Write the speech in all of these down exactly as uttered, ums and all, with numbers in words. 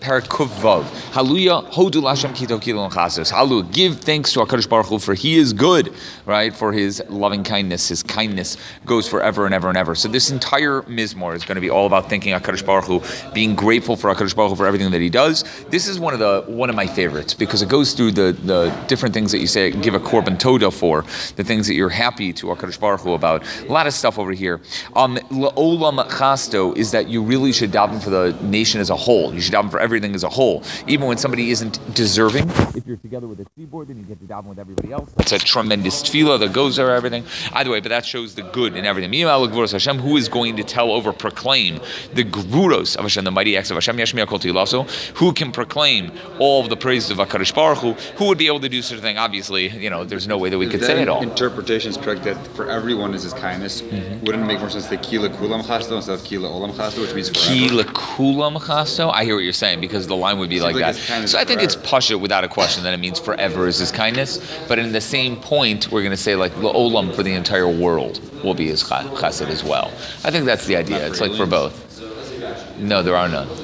Parak Kuv Vav. Hallelujah, Hodu Lashem Kito Kilo Chasos. Hallelujah, give thanks to HaKadosh Baruch Hu, for He is good, right? For His loving kindness, His kindness goes forever and ever and ever. So this entire Mizmor is going to be all about thanking HaKadosh Baruch Hu, being grateful for HaKadosh Baruch Hu for everything that He does. This is one of the one of my favorites because it goes through the, the different things that you say, give a korban toda for, the things that you're happy to HaKadosh Baruch Hu about. A lot of stuff over here. Um, La'olam chasto is that you really should daven for the nation as a whole. You should daven for everything as a whole. Even when somebody isn't deserving, if you're together with a tzibor, then you get to daven with everybody else. It's a tremendous tefillah that goes over everything. Either way, but that shows the good in everything. Hashem, who is going to tell over, proclaim the gvuros of Hashem, the mighty acts of Hashem, Yashmiya Kol Tilaso, who can proclaim all of the praises of HaKadosh Baruch Hu, who would be able to do such a thing? Obviously, you know, there's no way that we Is could that say it all. Interpretation is correct that for everyone is His kindness. Mm-hmm. Wouldn't it make more sense to say Kila Kulam Chasto instead of Kila Olam Chasto, which means forever? Kila Kulam Chasto? I hear what you're saying because the line would be like, like that. So I think forever. It's Pasha without a question that it means forever is His kindness. But in the same point, we're going to say like Olam for the entire world will be His chesed as well. I think that's the idea. It's like for both. No, there are none.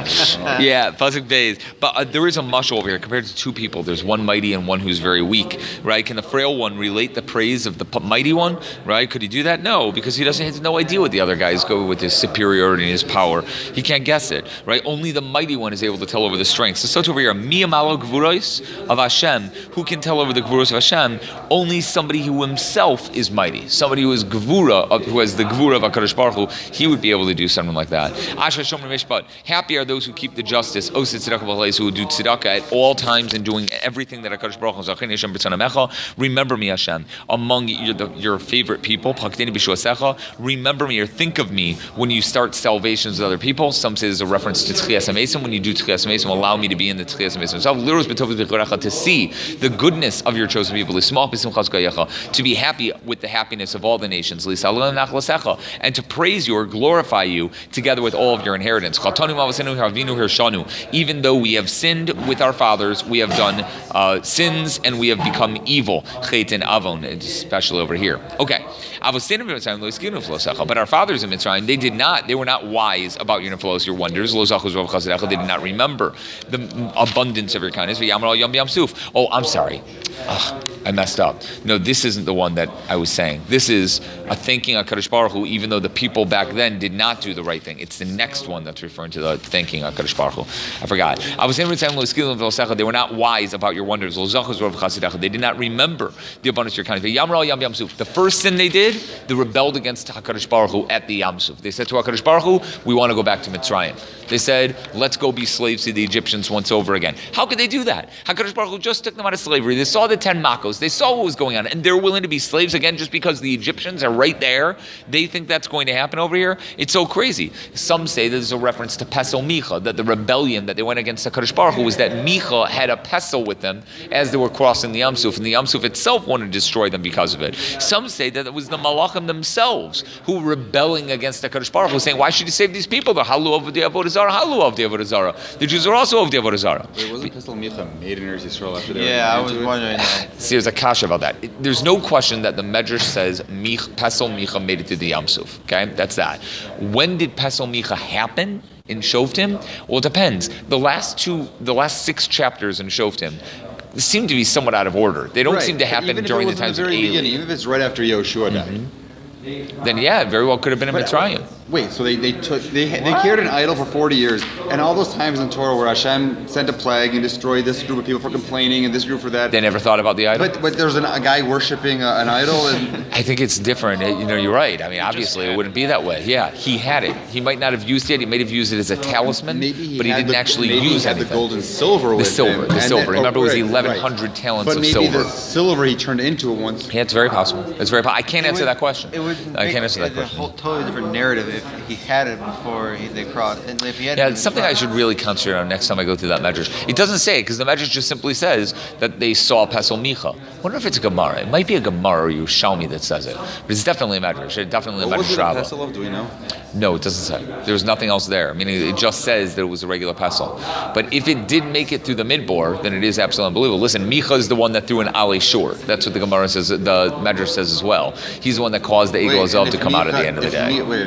Yeah, pasuk beis. But uh, there is a mashal over here compared to two people. There's one mighty and one who's very weak, right? Can the frail one relate the praise of the p- mighty one, right? Could he do that? No, because he doesn't he has no idea what the other guys go with his superiority and his power. He can't guess it, right? Only the mighty one is able to tell over the strengths. So, so over here, miyamalo gvuros of Hashem. Who can tell over the gvuros of Hashem? Only somebody who himself is mighty. Somebody who is gvura, who has the gvura of HaKadosh Baruch Hu, he would be able to do something like that. Happy are those who keep the justice, who would do tzedakah at all times and doing everything that HaKadosh Baruch Hu. Remember me, Hashem, among your, the, your favorite people. Remember me or think of me when you start salvations with other people. Some say there's a reference to Tchias HaMesim. When you do Tchias HaMesim, allow me to be in the Tchias HaMesim. To see the goodness of your chosen people. To be happy with the happiness of all the nations. And to praise you or glorify you together with all of your inheritance. Even though we have sinned with our fathers, we have done uh, sins and we have become evil. Chet and avon, especially over here. Okay. But our fathers in Mitzrayim, they did not, they were not wise about your neflos, your wonders. They did not remember the abundance of your kindness. Oh, I'm sorry. Ugh, I messed up. No, this isn't the one that I was saying. This is a thanking HaKadosh Baruch Hu, even though the people back then did not do the right thing. It's the next one that's referring to the thanking HaKadosh Baruch Hu. I forgot. I was saying they were not wise about your wonders. They did not remember the abundance of your kindness. The first sin they did, they rebelled against HaKadosh Baruch Hu at the Yam Suf. They said to HaKadosh Baruch Hu, we want to go back to Mitzrayim. They said, let's go be slaves to the Egyptians once over again. How could they do that? HaKadosh Baruch Hu just took them out of slavery. They saw the ten makos. They saw what was going on. And they're willing to be slaves again just because the Egyptians are right there. They think that's going to happen over here. It's so crazy. Some say there's a reference to Pesel Micha, that the rebellion that they went against HaKadosh Baruch Hu was that Micha had a pesel with them as they were crossing the Yam Suf. And the Yam Suf itself wanted to destroy them because of it. Some say that it was the Malachim themselves who were rebelling against HaKadosh Baruch Hu, saying, why should you save these people? The Halu of the Avodah Zarah, Halu of the Avodah Zarah. The Jews are also of the Avodah Zarah. Wait, wasn't Pesel Micha made in Eretz Yisrael after they Yeah, I was it? wondering that. See, there's a kasha about that. It, there's no question that the Medrash says Mich, Pesel Micha made it to the Yam Suf. Okay, that's that. When did Pesel Micha happen in Shoftim? Well, it depends. The last two, the last six chapters in Shoftim seem to be somewhat out of order. They don't right. seem to happen even during the times the of very Eli. beginning, even if it's right after Yoshua died. Mm-hmm. Then yeah, it very well could have been in But, Mitzrayim. Wait, so they they took they they carried an idol for forty years, and all those times in Torah where Hashem sent a plague and destroyed this group of people for complaining and this group for that. They never thought about the idol. But but there's an, a guy worshiping a, an idol, and I think it's different. You know, you're right. I mean, obviously, it wouldn't be that way. Yeah, he had it. He might not have used it. He might have used it as a talisman, maybe he but he had didn't the, actually maybe use he had anything. the gold and silver The with silver, him. the and silver. then- Remember, oh, it was right, eleven hundred right. talents but of maybe silver. the silver he turned into it once. Yeah, it's very possible. It's very. Po- I can't It answer would- that question. It would I make can't answer that it question. a whole totally different narrative if he had it before he, they crossed. And if he had Yeah, it it's something I should really concentrate on next time I go through that Medrash. It doesn't say it because the Medrash just simply says that they saw Pesel Micha. I wonder if it's a Gemara. It might be a Gemara or Yerushalmi that says it, but it's definitely a Medrash. It's definitely a What was Medrash it a Rabbah. pestle of? Do we know? No, it doesn't say. There's nothing else there. I mean, it just says that it was a regular pestle. But if it did make it through the midbor, then it is absolutely unbelievable. Listen, Micha is the one that threw an Ale Shor. That's what the Gemara says, the Medrash says as well. He's the one that caused the Egel Azav to come out at the end of the if day. Mi, wait, if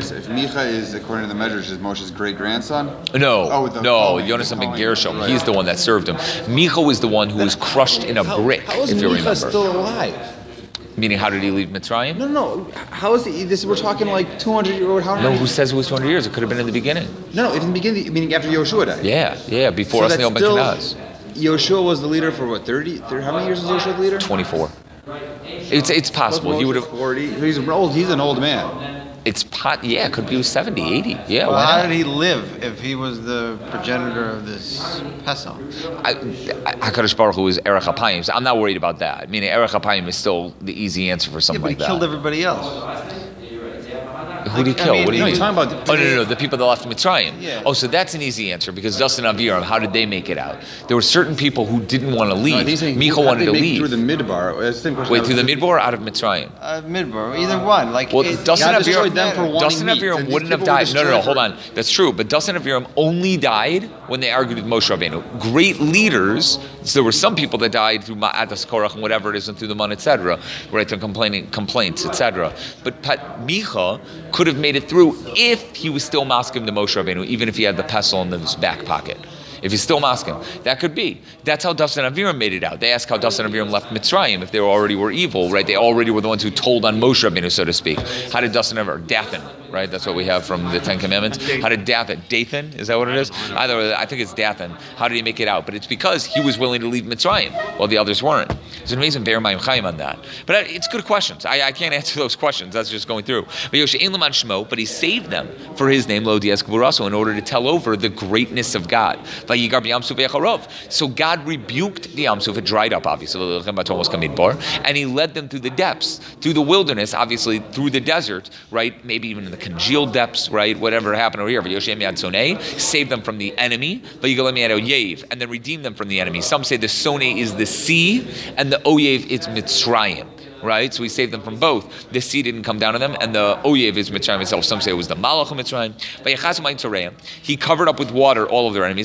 Micha is, according to the measures, is Moshe's great grandson. No, Oh, the no, Cohen, Yonasan the ben Cohen, Gershom. right. He's the one that served him. Micha was the one who was crushed in a brick, How is if you Micha remember. still alive? Meaning, how did he leave Mitzrayim? No, no. How is he? This we're talking like two hundred year old. How No, many? who says it was two hundred years? It could have been in the beginning. No, no, in the beginning, meaning after Yoshua died. Yeah, yeah, before So Asniel that's ben still, Kenaz. Yoshua was the leader for what, thirty? thirty how many years was Yoshua the leader? twenty-four. It's it's possible. He would have. forty. He's old. He's an old man. It's pot. Yeah, it could be seventy, eighty. Yeah, Well, why how not? did he live if he was the progenitor of this Pesach? I, I, Hakadosh Baruch Hu is Erech Apayim. So I'm not worried about that. I mean, Erech Apayim is still the easy answer for Yeah, something but he like killed that. everybody else. Who did he I kill? mean, what do you no, mean? you're talking about- oh no, no, no, the people that left Mitzrayim. Yeah. Oh, so that's an easy answer because Dustin Aviram. How did they make it out? There were certain people who didn't want to leave. No, I think he's saying, Micha how did wanted they to make it leave. through the midbar. It's the same question. Wait, through the Midbar or out of Mitzrayim? Uh, Midbar, either one. Like, Well, it, Dustin God Aviram, destroyed them for wanting Dustin meat. Aviram And these wouldn't have people were died. No, no, no, destroyed hold for- on. That's true. But Dustin Aviram only died when they argued with Moshe Rabbeinu. Great leaders. So there were some people that died through Ma'atas Korach and whatever it is, and through the Mun, et cetera. Right, through complaining complaints, et cetera. But Pat Micha could have made it through if he was still masking the Moshe Rabbeinu, even if he had the pestle in his back pocket. If he's still masking, that could be. That's how Dustin Aviram made it out. They asked how Dustin Aviram left Mitzrayim if they already were evil, right? They already were the ones who told on Moshe Rabbeinu, so to speak. How did Dustin Aviram, Dathan, right? That's what we have from the Ten Commandments. How did Dathan, Dathan, is that what it is? Either, I think it's Dathan. How did he make it out? But it's because he was willing to leave Mitzrayim while the others weren't. It's an amazing Be'er Mayim Chaim on that. But it's good questions. I, I can't answer those questions. That's just going through. But Yoshe Ein Laman Shmo, but he saved them for his name, Lo Dias Kavuraso, in order to tell over the greatness of God. Vayigar b'Yam Suf v'Yacharov. So God rebuked the Yam Suf. It dried up, obviously, and he led them through the depths, through the wilderness, obviously through the desert, right? Maybe even in the congealed depths, right? Whatever happened over here. But Yoshe Miyad Sonei saved them from the enemy, Vayigalem Miyad Oyev, and then redeemed them from the enemy. Some say the Sonei is the sea, and the Oyev is Mitzrayim. Right, so he saved them from both. The sea didn't come down on them, and the Oyev is Mitzrayim itself. Some say it was the Malach of Mitzrayim. He covered up with water all of their enemies.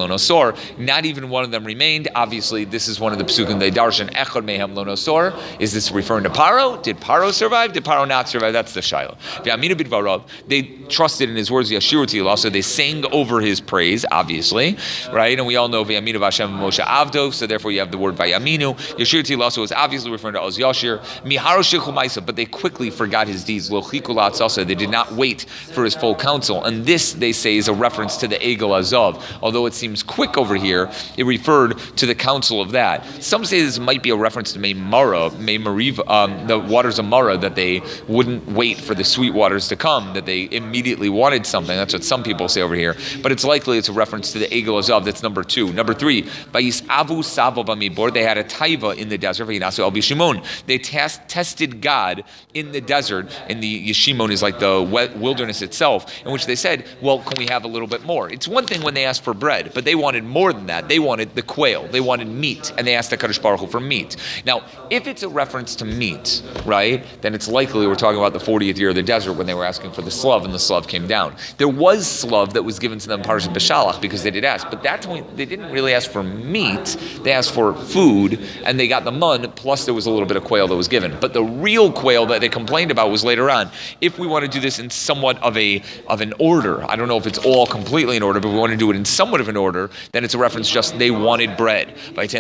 Not even one of them remained. Obviously, this is one of the psukim they darshan. Echad mehem lo nosor. Is this referring to Paro? Did Paro survive? Did Paro not survive? That's the shiloh. They trusted in his words. So they sang over his praise. Obviously, right, and we all know V'yaminu Hashem Moshe Avdo. So therefore, you have the word V'yaminu. Yashirti also is obviously referring to Oz Yashir. But they quickly forgot his deeds. They did not wait for his full counsel. And this, they say, is a reference to the Egel Azov. Although it seems quick over here, it referred to the counsel of that. Some say this might be a reference to May Mara, May Mariv, um, the waters of Mara, that they wouldn't wait for the sweet waters to come, that they immediately wanted something. That's what some people say over here. But it's likely it's a reference to the Egel Azov. That's number two. Number three, Avu Savo Bamibor, they had a taiva in the desert. They Test, tested God in the desert, and the Yeshimon is like the wilderness itself, in which they said, well, can we have a little bit more? It's one thing when they asked for bread, but they wanted more than that. They wanted the quail. They wanted meat, and they asked the Kadosh Baruch Hu for meat. Now, if it's a reference to meat, right, then it's likely we're talking about the fortieth year of the desert when they were asking for the slav, and the slav came down. There was slav that was given to them Parashat B'Shalach because they did ask, but that time they didn't really ask for meat. They asked for food, and they got the mun, plus there was a little bit of quail that was given. But the real quail that they complained about was later on. If we want to do this in somewhat of a of an order, I don't know if it's all completely in order, but we want to do it in somewhat of an order, then it's a reference just they wanted bread.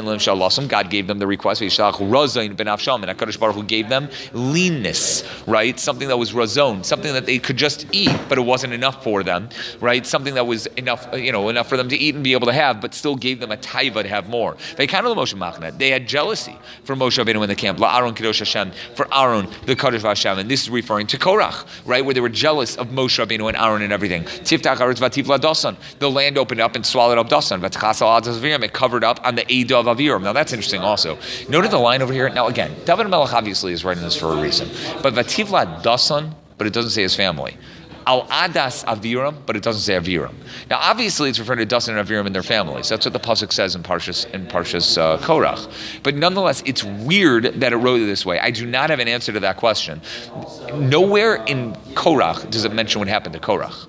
God gave them the request. And HaKadosh Baruch Hu gave them leanness, right? Something that was razon, something that they could just eat, but it wasn't enough for them, right? Something that was enough, you know, enough for them to eat and be able to have, but still gave them a taiva to have more. They had jealousy for Moshe Rabbeinu in the camp. Aaron Kadosh Hashem, for Aaron, the Kadosh Hashem, and this is referring to Korach, right, where they were jealous of Moshe Rabbeinu and Aaron and everything. Tiftach Aretz Vativla Dasan, the land opened up and swallowed up Dasan. Vatchasal Adas Aviram, it covered up on the Eidah of Aviram. Now that's interesting also. Notice the line over here. Now again, David Melech obviously is writing this for a reason, but Vativla Dasan, but it doesn't say his family. Al Adas Aviram, but it doesn't say Aviram. Now, obviously, it's referring to Dasan and Aviram and their families. That's what the pasuk says in Parshas in Parshas uh, Korach. But nonetheless, it's weird that it wrote it this way. I do not have an answer to that question. Nowhere in Korach does it mention what happened to Korach.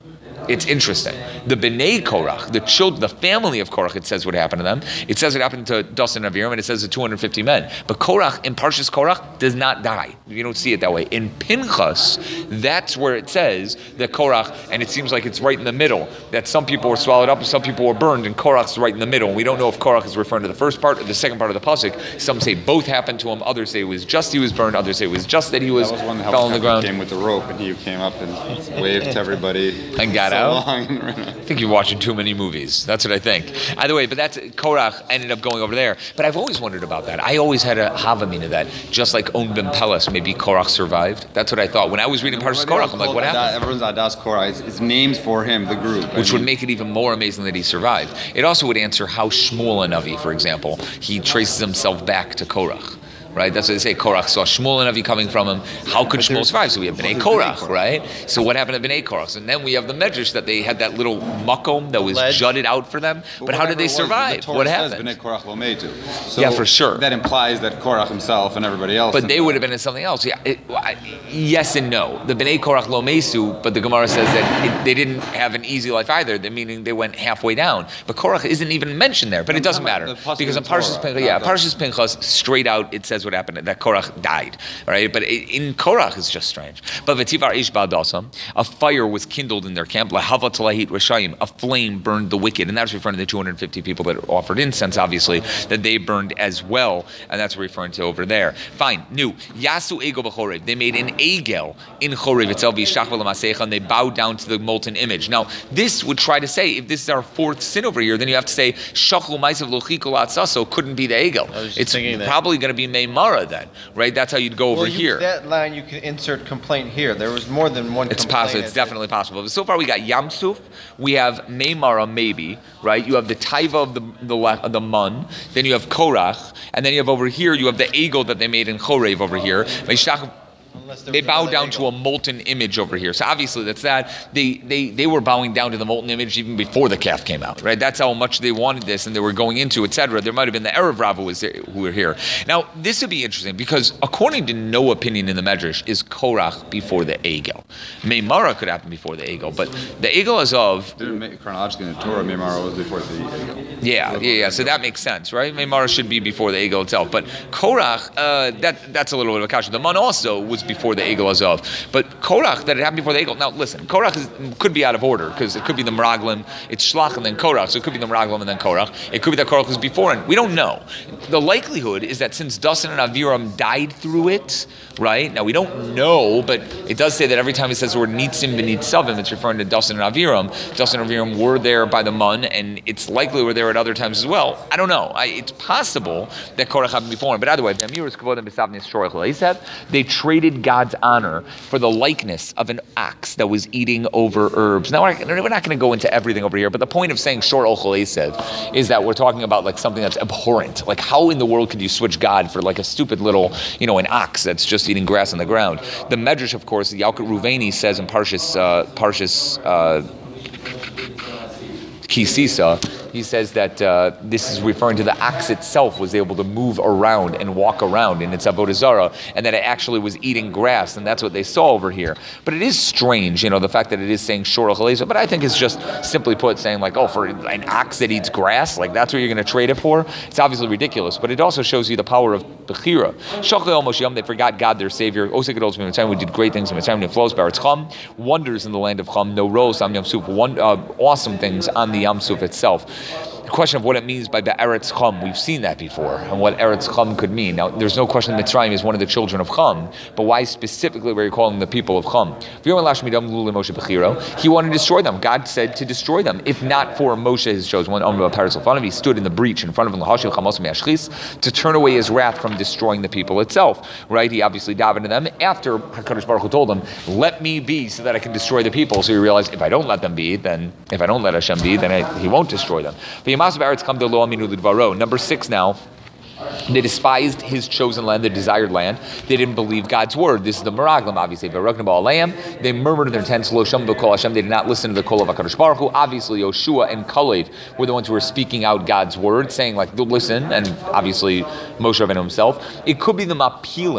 It's interesting. The Bnei Korach, the children, the family of Korach, it says what happened to them. It says it happened to Dasan and Aviram, and it says to two hundred fifty men. But Korach, in Parshas Korach, does not die. You don't see it that way. In Pinchas, that's where it says that Korach, and it seems like it's right in the middle, that some people were swallowed up and some people were burned, and Korach's right in the middle. And we don't know if Korach is referring to the first part or the second part of the pasuk. Some say both happened to him. Others say it was just he was burned. Others say it was just that he was, That was one that fell on the ground. came with the rope, and he came up and waved to everybody And got so out? long and ran I out. think you're watching too many movies. That's what I think. Either way, but that's Korach ended up going over there. But I've always wondered about that. I always had a havamina of that. Just like On ben Peles, maybe Korach survived. That's what I thought. When I was reading Parshas Korach, I'm like, what happened? Everyone's Adas Korah. It's, it's names for him, the group. Which I would mean, make it even more amazing that he survived. It also would answer how Shmuel Navi, for example, he traces himself back to Korach. Right, that's what they say. Korach saw Shmuel and Avi coming from him. How could Shmuel survive? So we have Bnei Korach, right? So what happened to Bnei Korach? And then we have the Medrash that they had that little makom that was Ledge. jutted out for them. But, how did they whatever it was, survive? the Torah What says happened? Bnei Korach lo metu. So Yeah, for sure. That implies that Korach himself and everybody else. But they would have been in something else. Yeah, it, I, yes and no. The Bnei Korach lo mesu, but the Gemara says that it, they didn't have an easy life either. The meaning they went halfway down. But Korach isn't even mentioned there. But it doesn't matter The pasuk because in in Parshas Torah, Pinchas, yeah, not the- Parshas Pinchas, straight out it says what happened. That Korach died, right? But in Korach it's just strange. But v'tivar ish ba'adasam, a fire was kindled in their camp. Lahava talahit reshayim, a flame burned the wicked, and that's referring to the two hundred fifty people that offered incense, obviously, that they burned as well, and that's referring to over there. Fine, new yasu egel b'chorev. They made an egel in Chorev itself, v'yishachva l'maseicha, and they bowed down to the molten image. Now, this would try to say, if this is our fourth sin over here, then you have to say shachlu ma'asav lochikol atzaso couldn't be the egel. I was just It's thinking that. probably going to be meimara then, right? That's how you'd go over Well, you, here. that line you can insert complaint here. There was more than one. It's complaint. possible. It's definitely possible. But so far, we got Yamsuf, we have Meimara, maybe, right? You have the Taiva of the the, of the Mun, then you have Korach, and then you have over here, you have the Egel that they made in Chorev over here. Vaishach- Unless there They was bow another down angle. to a molten image over here. So obviously that's that. They, they they were bowing down to the molten image even before the calf came out, right? That's how much they wanted this and they were going into, et cetera. There might have been the Erev Rav who was there, who were here. Now, this would be interesting because according to no opinion in the Medrash is Korach before the Egel. Meimara could happen before the Egel, but the Egel is of Didn't make chronologically in the Torah, Meimara was before the Egel. yeah, yeah, yeah. So that makes sense, right? Meimara should be before the Egel itself, but Korach, uh, that that's a little bit of a kasha. The Mun also was before the Egel Azov, but Korach that it happened before the Egel. Now listen, Korach is, could be out of order because it could be the Meraglim, it's Shlach and then Korach, so it could be the Meraglim and then Korach. It could be that Korach was before, and we don't know. The likelihood is that since Dasan and Aviram died through it, right? Now we don't know, but it does say that every time it says the word Nitzim v'Nitzavim, it's referring to Dasan and Aviram. Dasan and Aviram were there by the Mun, and it's likely were there at other times as well. I don't know. I, it's possible that Korach happened before, but either way, they traded God's honor for the likeness of an ox that was eating over herbs. Now, we're we're not going to go into everything over here, but the point of saying shor ochel esed is that we're talking about like something that's abhorrent. Like, how in the world could you switch God for like a stupid little, you know, an ox that's just eating grass on the ground? The Medrash, of course, Yalkut Ruveni says in Parshas, uh, Parshas, uh, Kisisa, he says that uh, this is referring to the ox itself was able to move around and walk around in its avodah zarah, and that it actually was eating grass, and that's what they saw over here. But it is strange, you know, the fact that it is saying shor ochel, but I think it's just simply put saying like, oh, for an ox that eats grass, like that's what you're going to trade it for? It's obviously ridiculous, but it also shows you the power of Bechira. Shochlei Moshe Yom, they forgot God, their Savior. Osek Adolz Mitzrayim, we did great things in Mitzrayim, flows Baretz Cham, wonders in the land of Cham, no rose on Yam Suf, one, uh, awesome things on the Yam Suf itself. The question of what it means by Be'eretz Chum, we've seen that before, and what Eretz Chum could mean. Now, there's no question that Mitzrayim is one of the children of Chum, but why specifically were you calling the people of Chum? He wanted to destroy them. God said to destroy them, if not for Moshe, his chosen one. He stood in the breach in front of him to turn away his wrath from destroying the people itself. Right? He obviously davened to them after HaKadosh Baruch Hu told him, let me be so that I can destroy the people. So he realized, if I don't let them be, then if I don't let Hashem be, then I, he won't destroy them. Number six now. They despised his chosen land, the desired land. They didn't believe God's word. This is the Meraglim, obviously. They murmured in their tents. They did not listen to the call of HaKadosh Baruch Hu. Obviously, Yoshua and Kalev were the ones who were speaking out God's word, saying like, listen, and obviously Moshe Rabbeinu himself. It could be the Mapilim,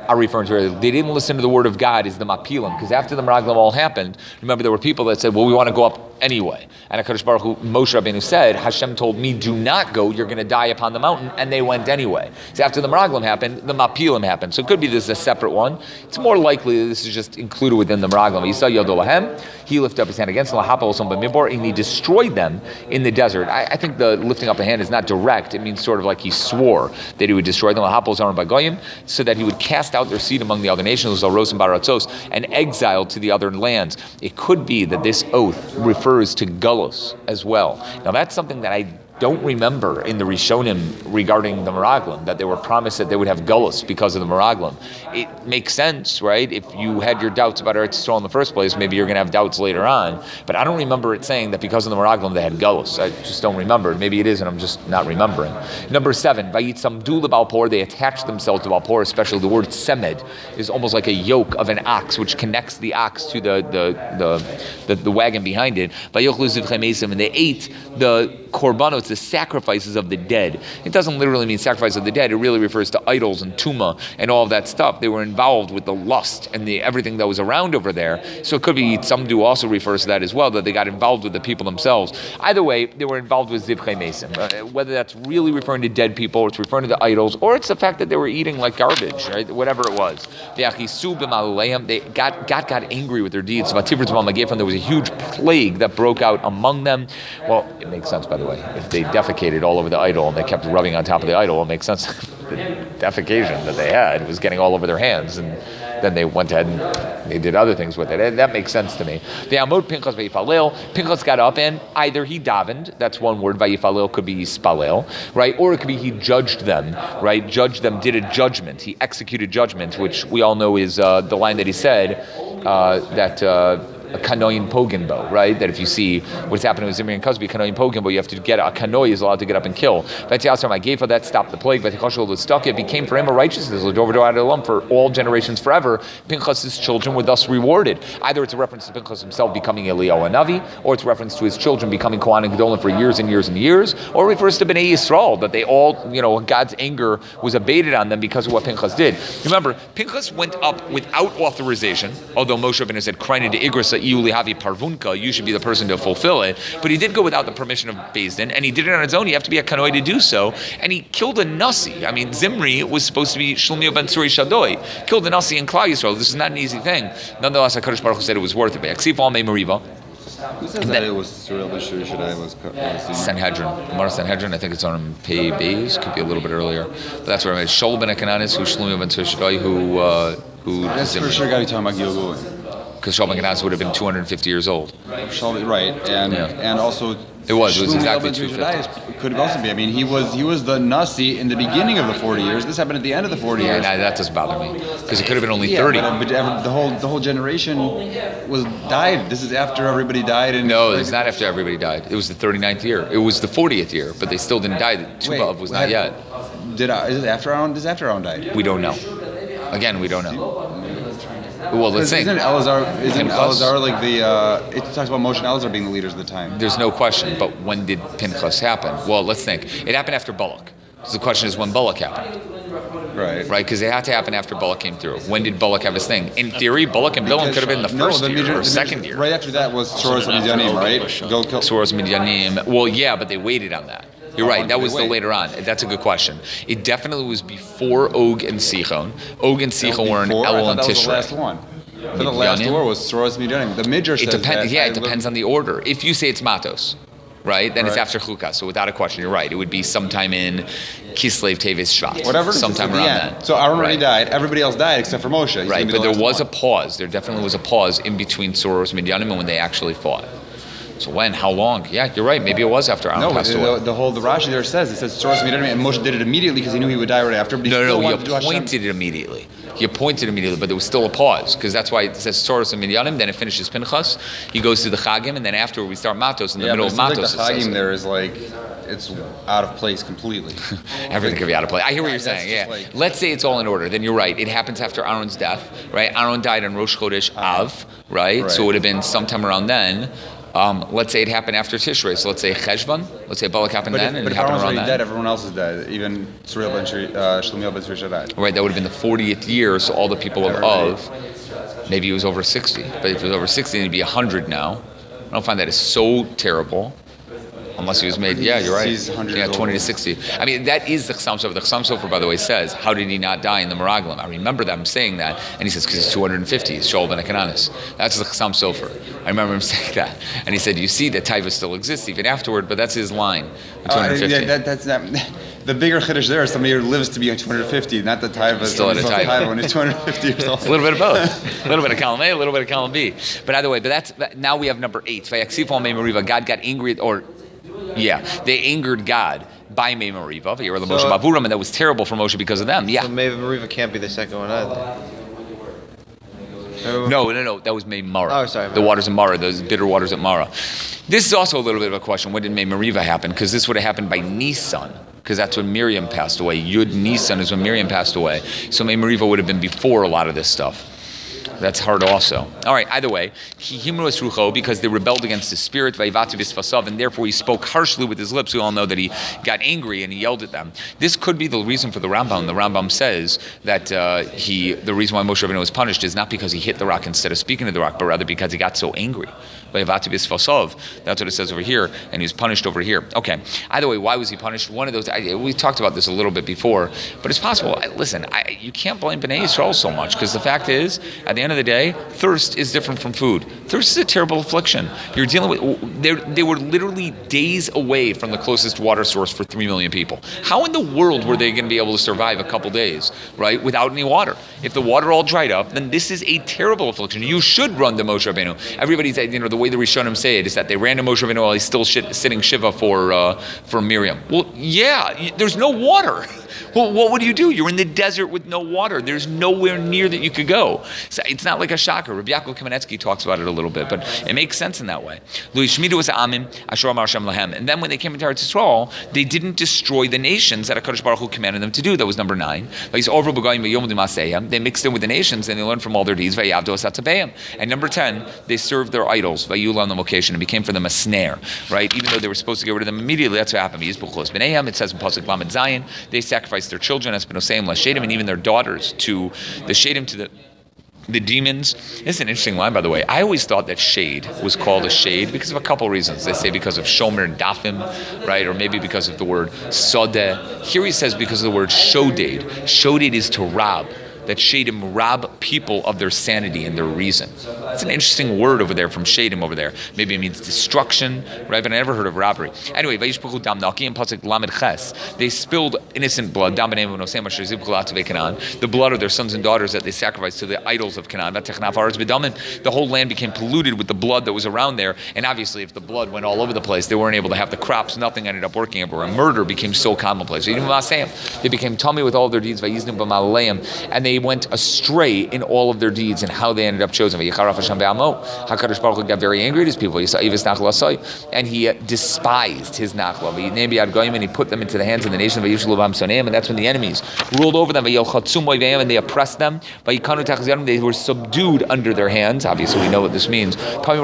are referring to. They didn't listen to the word of God is the Mapilim, because after the Meraglim all happened, remember there were people that said, well, we want to go up anyway. And HaKadosh Baruch Hu, Moshe Rabbeinu said, Hashem told me, do not go, you're going to die upon the mountain, and they went anyway. So after the Meraglim happened, the Mapilim happened. So it could be this is a separate one. It's more likely that this is just included within the Meraglim. Yisa Yado Lahem, he lifted up his hand against them, and he destroyed them in the desert. I, I think the lifting up a hand is not direct. It means sort of like he swore that he would destroy them, so that he would cast out their seed among the other nations, and exile to the other lands. It could be that this oath refers to Gullus as well. Now that's something that I don't remember in the Rishonim regarding the Meraglim, that they were promised that they would have Gullus because of the Meraglim. It makes sense, right? If you had your doubts about Eretz Yisrael in the first place, maybe you're going to have doubts later on. But I don't remember it saying that because of the Meraglim they had Gullus. I just don't remember. Maybe it is, and I'm just not remembering. Number seven, Vayitzamdu leBalpor, they attach themselves to Balpor, especially the word Semed is almost like a yoke of an ox, which connects the ox to the the the, the, the wagon behind it. And they ate the korbanos, the sacrifices of the dead. It doesn't literally mean sacrifice of the dead. It really refers to idols and tuma and all of that stuff. They were involved with the lust and the everything that was around over there. So it could be, some do also refers to that as well, that they got involved with the people themselves. Either way, they were involved with Zivchei Mesim. Uh, whether that's really referring to dead people, or it's referring to the idols, or it's the fact that they were eating like garbage, right? Whatever it was. They got, got, got angry with their deeds. There was a huge plague that broke out among them. Well, it makes sense, by the way. If they defecated all over the idol and they kept rubbing on top of the idol, it makes sense. The defecation that they had was getting all over their hands, and then they went ahead and they did other things with it. And that makes sense to me. The Amod Pinchas Vayifalel, Pinchas got up and either he davened, that's one word, Vayifalel could be Yispalel, right? Or it could be he judged them, right? Judged them, did a judgment. He executed judgment, which we all know is uh, the line that he said, uh, that... Uh, a kanoin poginbo, right? That if you see what's happening with Zimri and Cosby, kanoin poginbo, you have to get a kanoi is allowed to get up and kill. But I gave for that stopped the plague. But stuck it became for him a righteousness for all generations forever. Pinchas's children were thus rewarded. Either it's a reference to Pinchas himself becoming Eliyahu Navi, or it's a reference to his children becoming Kohan and Gedolim for years and years and years, or it refers to Bnei Yisrael that they all, you know, God's anger was abated on them because of what Pinchas did. Remember, Pinchas went up without authorization, although Moshe Rabbeinu said, "Crying into Igrasa." Parvunka, you should be the person to fulfill it. But he did go without the permission of Beis Din, and he did it on his own. You have to be a kanoi to do so. And he killed a nasi. I mean, Zimri was supposed to be Shlomo ben Tzuri Shadoi. Killed a nasi in Klal Yisrael. This is not an easy thing. Nonetheless, HaKadosh Baruch Hu said it was worth it. Aksif al mei meriva. Who says that it was Surreal Bashir Shaddai was Sanhedrin. Gemara Sanhedrin, I think it's on Pei Beis, could be a little bit earlier. But that's where I made Shol ben Akananis, who Shlomo ben Tzuri Shadoi, who uh, who That's for sure got to be talking about Gilgul. Because Shol ben Akananis would have been two hundred fifty years old. Shol, right, and yeah. and also it was it was exactly two hundred fifty. Could also be. I mean, he was he was the Nasi in the beginning of the forty years. This happened at the end of the forty yeah, years. Yeah, that doesn't bother me because it could have been only yeah, thirty. But, but the whole the whole generation was died. This is after everybody died. And no, it's not after everybody died. It was the thirty-ninth year. It was the fortieth year, but they still didn't die. Tubav was not yet. Did I, is it after Aaron? Is after Aaron died? We don't know. Again, we don't know. Well, let's think. Isn't Elazar, isn't Elazar like the, uh, it talks about Moshe and Elazar being the leaders at the time. There's no question, but when did Pinchas happen? Well, let's think. It happened after Balak. So the question is when Balak happened. Right. Right, because it had to happen after Balak came through. When did Balak have his thing? In theory, Balak and Bilam could have been the first no, the year major, or second major, year. Right after that was Soros Midyanim, right? Go kill. Soros Midyanim. Well, yeah, but they waited on that. You're right. That was the later on. That's a good question. It definitely was before Og and Sichon. Og and Sichon were in Elul and Tishrei. That was the last one. For the last war was Soros Midyanim. The Midrash says depends. That yeah, it depends on the order. If you say it's Matos, right, then right. it's after Chukah. So without a question, you're right. It would be sometime in Kislev Teves Shvat. Whatever. Sometime around the then. So Aaron right. already died. Everybody else died except for Moshe. He's right, the but there was one. a pause. There definitely was a pause in between Soros Midyanim and when they actually fought. So when? How long? Yeah, you're right. Maybe it was after Aaron no, passed the, away. The, the whole the Rashi there says it says Soros Midyanim, and Moshe did it immediately because he knew he would die right after. But he no, no, no. He appointed it immediately. He appointed immediately, but there was still a pause because that's why it says Soros and Midyanim. Then it finishes Pinchas. He goes to the Chagim, and then after we start Matos in the yeah, middle of Matos. Like the Chagim there is like it's out of place completely. Everything could be out of place. I hear what you're saying. Yeah. Like, let's say it's all in order. Then you're right. It happens after Aaron's death, right? Aaron died on Rosh Chodesh Av, right? right? So it would have been sometime around then. Um, let's say it happened after Tishrei. So let's say Cheshvan. Let's say Balak happened But then, if, and but it if happened everyone's around already that. dead, everyone else is dead. Even Sureel ben Shri- uh, Shlomiel ben Shrishavat. Right, that would have been the fortieth year. So all the people of Everybody. Of, maybe he was over sixty. But if he was over sixty, then he'd be one hundred now. I don't find that is so terrible. Unless he was made, yeah, you're right. He's one hundred Yeah, years twenty to old. sixty. I mean, that is the Chassam Sofer. The Chassam Sofer, by the way, says, how did he not die in the Meraglim? I remember them saying that. And he says, because he's two hundred fifty. He's Shaul ben Akananis. That's the Chassam Sofer. I remember him saying that. And he said, you see that Taiva still exists even afterward, but that's his line. two hundred fifty. Uh, yeah, that, that's not, the bigger chiddush there is somebody who lives to be on two hundred fifty, not the Taiva. Still at a Taiva. when he's two hundred fifty years old. A little bit of both. A little bit of column A, a little bit of column B. But either way, but that's that, now we have number eight. Vayaksifo Mei Meriva. God got angry, or yeah, they angered God by Mei Meriva. Vayir So- Moshe Bavuram, and that was terrible for Moshe because of them. Yeah. So maybe Mariva can't be the second one either. No, no, no. That was Mei Mara. Oh, sorry, The Mara. waters of Mara, those bitter waters at Mara. This is also a little bit of a question. When did Mei Meriva happen? Because this would have happened by Nisan. Because that's when Miriam passed away. Yud Nisan is when Miriam passed away. So Mei Meriva would have been before a lot of this stuff. That's hard also. All right, either way, he himru es rucho, because they rebelled against his spirit, vayivatu bisfasav, and therefore he spoke harshly with his lips. We all know that he got angry and he yelled at them. This could be the reason for the Rambam. The Rambam says that uh, he, the reason why Moshe Rabbeinu was punished is not because he hit the rock instead of speaking to the rock, but rather because he got so angry. Vayivatu bisfasav. That's what it says over here, and he was punished over here. Okay. Either way, why was he punished? One of those. I, we talked about this a little bit before, but it's possible. I, listen, I, you can't blame Bnei Yisrael so much, because the fact is, at the end of the day, thirst is different from food. Thirst is a terrible affliction. You're dealing with. They were literally days away from the closest water source for three million people. How in the world were they going to be able to survive a couple days, right, without any water? If the water all dried up, then this is a terrible affliction. You should run to Moshe Rabbeinu. Everybody's, you know, the way the Rishonim say it is that they ran to Moshe Rabbeinu while he's still shit, sitting shiva for uh, for Miriam. Well, yeah, there's no water. Well, what would you do? You're in the desert with no water. There's nowhere near that you could go. So it's not like a shocker. Rabbi Yaakov Kamenetsky talks about it a little bit, but it makes sense in that way. And then when they came into Eretz Yisrael, they didn't destroy the nations that HaKadosh Baruch Hu commanded them to do. That was number nine. They mixed in with the nations and they learned from all their deeds. And number ten, they served their idols on the location and became for them a snare, right? Even though they were supposed to get rid of them immediately, that's what happened. It says in Pasuk Lamed Zayin, they sacrificed their children, as Benoseim LaShadim, and even their daughters to the Shadim, to the the demons. It's an interesting line, by the way. I always thought that shade was called a shade because of a couple reasons. They say because of shomer and dafim, right? Or maybe because of the word sodeh. Here he says because of the word shoded. Shoded is to rob. That Shadim rob people of their sanity and their reason. It's an interesting word over there from Shadim over there. Maybe it means destruction, right? But I never heard of robbery. Anyway, Vayishpachu dam naki and pasuk lamed ches. They spilled innocent blood, dam b'nei v'nosem asher zibchu la'atzvei Canaan, the blood of their sons and daughters that they sacrificed to the idols of Canaan. V'technaf haaretz b'damin. The whole land became polluted with the blood that was around there. And obviously, if the blood went all over the place, they weren't able to have the crops. Nothing ended up working everywhere. Murder became so commonplace. They became tummy with all of their deeds. Vayiznim b'malaleim, and they went astray in all of their deeds and how they ended up chosen. HaKadosh Baruch Hu got very angry at his people, and he uh, despised his nachla. And he put them into the hands of the nation, and that's when the enemies ruled over them, and they oppressed them. They were subdued under their hands. Obviously, we know what this means.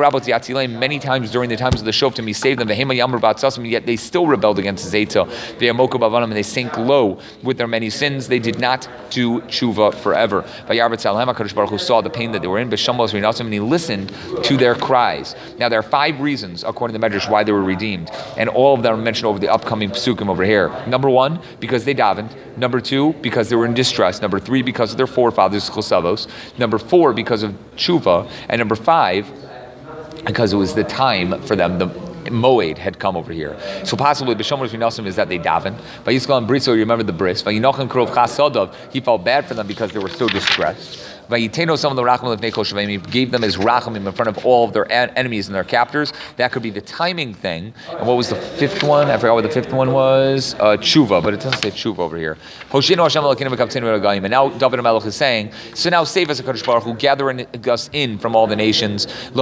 Many times during the times of the Shoftim, he saved them, and yet they still rebelled against Zeta. And they sank low with their many sins. They did not do tshuva forever. HaKadosh Baruch Hu saw the pain that they were in, and he listened to their cries. Now, there are five reasons, according to the Medrash, why they were redeemed, and all of them are mentioned over the upcoming psukim over here. Number one, because they davened. Number two, because they were in distress. Number three, because of their forefathers, chosavos. Number four, because of tshuva. And number five, because it was the time for them, the Moed had come over here. So possibly B'Shomer V'Nasim is that they daven. Vayiskel and Britzo, you remember the bris. Vayinochem Krov Chasodov, he felt bad for them because they were so distressed. Vayiteno some of the racham of Nekol Shavim, he gave them his rachamim in front of all of their en- enemies and their captors. That could be the timing thing. And what was the fifth one? I forgot what the fifth one was. Uh, tshuva, but it doesn't say tshuva over here. Hoshino Hashem Elokeinu v'kavtenu v'gayim. And now David HaMelech is saying, so now save us, HaKadosh Baruch Hu, gather in, us in from all the nations,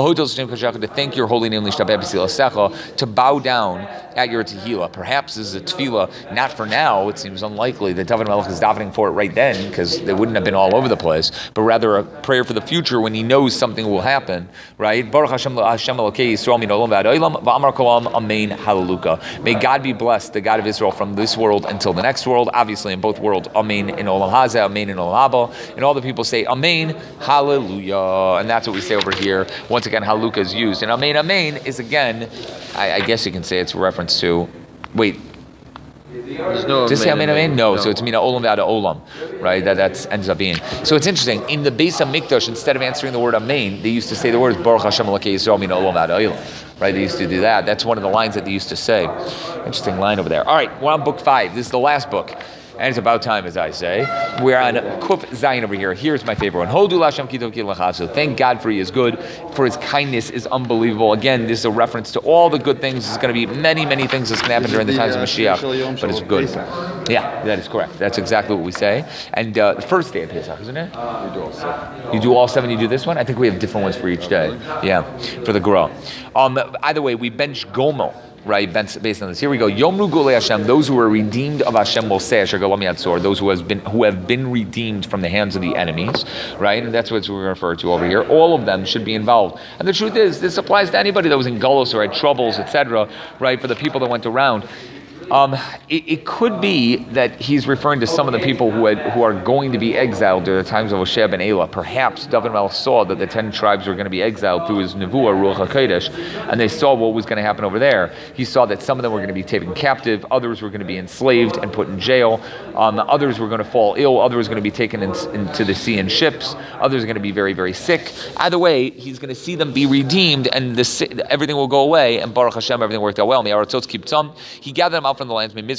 to thank your holy name, to bow down at your tehillah. Perhaps this is a tefillah, not for now. It seems unlikely that David HaMelech is davening for it right then, because they wouldn't have been all over the place, but rather rather a prayer for the future when he knows something will happen, right? Baruch Hashem Hashem Elokei Yisrael min olam v'ad olam v'amar kol ha'am amen hallelujah. May God be blessed, the God of Israel, from this world until the next world. Obviously, in both worlds, amen in olam hazeh, amen in olam haba, and all the people say amen hallelujah, and that's what we say over here. Once again, hallelujah is used, and amen amen is again, I, I guess you can say it's a reference to. Wait. There's no Does it say amen, amen, amen? No, no. so it's mina olam v'ada olam, right? That that's ends up being. So it's interesting. In the Beis Hamikdash, instead of answering the word amen, they used to say the words Baruch Hashem Elokei Yisrael mina olam v'ada olam, right? They used to do that. That's one of the lines that they used to say. Interesting line over there. All right, we're on book five. This is the last book. And it's about time, as I say. We're on Kuf Zayin over here. Here's my favorite one. Hodu Lashem Kitov Kilachasu. Thank God for He is good, for His kindness is unbelievable. Again, this is a reference to all the good things. There's going to be many, many things that's going to happen during the times of Mashiach, but it's good. Yeah, that is correct. That's exactly what we say. And uh, the first day of Pesach, isn't it? You do all seven. You do all seven, you do this one? I think we have different ones for each day. Yeah, for the Gra. Um, either way, we bench Gomo. Right, based on this. Here we go. Yomru Gulei Hashem. Those who are redeemed of Hashem will say, Asher Golom Yatzor. Those who has been who have been redeemed from the hands of the enemies. Right, and that's what we're referring to over here. All of them should be involved. And the truth is, this applies to anybody that was in Gullus or had troubles, et cetera. Right, for the people that went around. Um, it, it could be that he's referring to some of the people who had, who are going to be exiled during the times of Hoshea ben Elah. Perhaps David Melech saw that the ten tribes were going to be exiled through his Nevuah, Ruach HaKodesh, and they saw what was going to happen over there. He saw that some of them were going to be taken captive, others were going to be enslaved and put in jail, um, others were going to fall ill, others were going to be taken in, into the sea in ships, others are going to be very, very sick. Either way, he's going to see them be redeemed, and the, everything will go away, and Baruch Hashem, everything worked out well. He gathered them out from the lands, from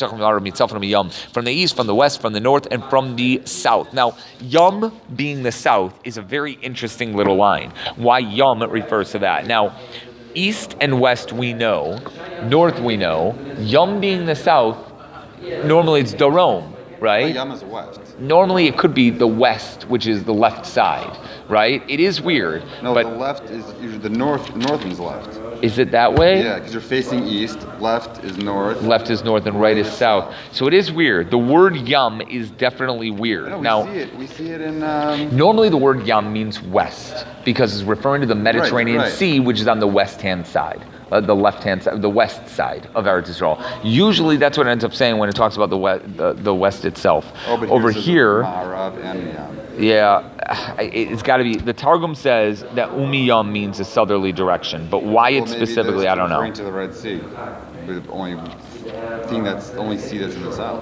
the east, from the west, from the north, and from the south. Now, Yom being the south is a very interesting little line. Why Yom refers to that. Now, east and west we know, north we know, Yom being the south, normally it's Darom, right? Yom is west. Normally it could be the west, which is the left side, right? It is weird. No, but the left is usually the north. North one's left. Is it that way? Yeah, because you're facing east. Left is north. Left is north and right is south. So it is weird. The word Yam is definitely weird. No, we now, see it. We see it in. Um... Normally the word Yam means west because it's referring to the Mediterranean right, right. Sea, which is on the west-hand side. Uh, the left-hand side, the west side of Eretz Yisrael. Usually, that's what it ends up saying when it talks about the west, the, the west itself. Oh, but over here, Ma'arav and Yam. yeah, it, it's got to be. The Targum says that Umi Yam means a southerly direction, but why Well, it maybe specifically, that's I don't know. referring to the Red Sea, the only thing that's the only sea that's in the south.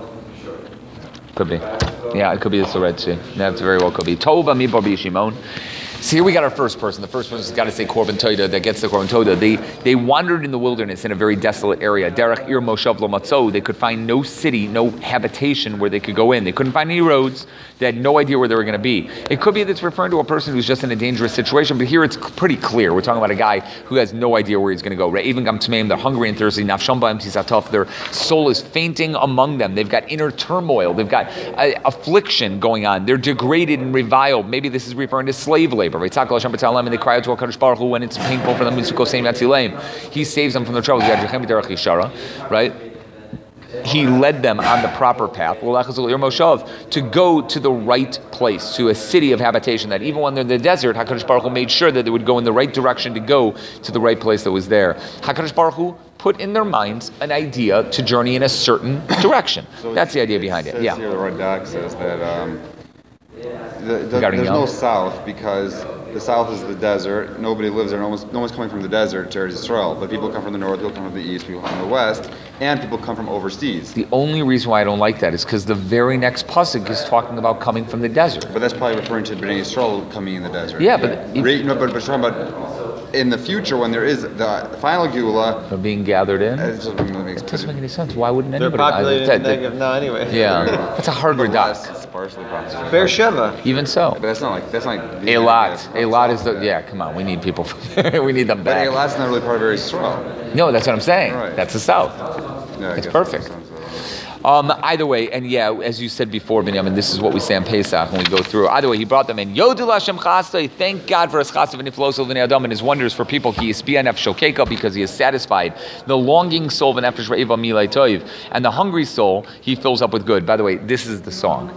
Could be. Yeah, it could be the Red Sea. That's very well could be. Tova mi bar Shimon. So here we got our first person. The first person's got to say Korban Toda, that gets the Korban Toda. They they wandered in the wilderness in a very desolate area. Derech Ir Moshav Lo Matzo. They could find no city, no habitation where they could go in. They couldn't find any roads. They had no idea where they were going to be. It could be that it's referring to a person who's just in a dangerous situation, but here it's pretty clear. We're talking about a guy who has no idea where he's going to go. Even Gam Tmeim, they're hungry and thirsty. Nafsham Ba'em Tisatov, their soul is fainting among them. They've got inner turmoil. They've got uh, affliction going on. They're degraded and reviled. Maybe this is referring to slave labor. And they cry out to HaKadosh Baruch Hu when it's painful for them. He saves them from their troubles. Right? He led them on the proper path to go to the right place, to a city of habitation, that even when they're in the desert, HaKadosh Baruch Hu made sure that they would go in the right direction to go to the right place that was there. HaKadosh Baruch Hu put in their minds an idea to journey in a certain direction. So That's the idea behind it. Yeah. Here, the Radak says that um, the, the, Regarding there's Yom? no south because the south is the desert. Nobody lives there. No one's, no one's coming from the desert to Eretz Yisrael. But people come from the north, people come from the east, people come from the west, and people come from overseas. The only reason why I don't like that is because the very next pasuk is talking about coming from the desert. But that's probably referring to Bnei Yisrael coming in the desert. Yeah, but Right, no, but, but it's talking about in the future when there is the final Geula. They're being gathered in. It doesn't make It doesn't make any sense. Why wouldn't They're anybody? populated I- in that- Negev now anyway. Yeah, that's a hard West, reduct. it's partially populated. Beersheba. Even so, But that's not like that's not like a lot, a lot is the yeah. Come on, we need people. From, we need them But back. Eilat's not really part of Eretz Yisrael. No, that's what I'm saying. Right. That's the south. Yeah, I It's guess perfect. that makes sense. Um, either way, and yeah, as you said before, Binyamin, this is what we say on Pesach when we go through. Either way, he brought them in. Yodul Hashem Chastai, thank God for his chastai v'nifloso v'nei adam and his wonders for people. He is nefesh shokeka, because he is satisfied the longing soul v'nefesh re'eva milei toiv, and the hungry soul he fills up with good. By the way, this is the song.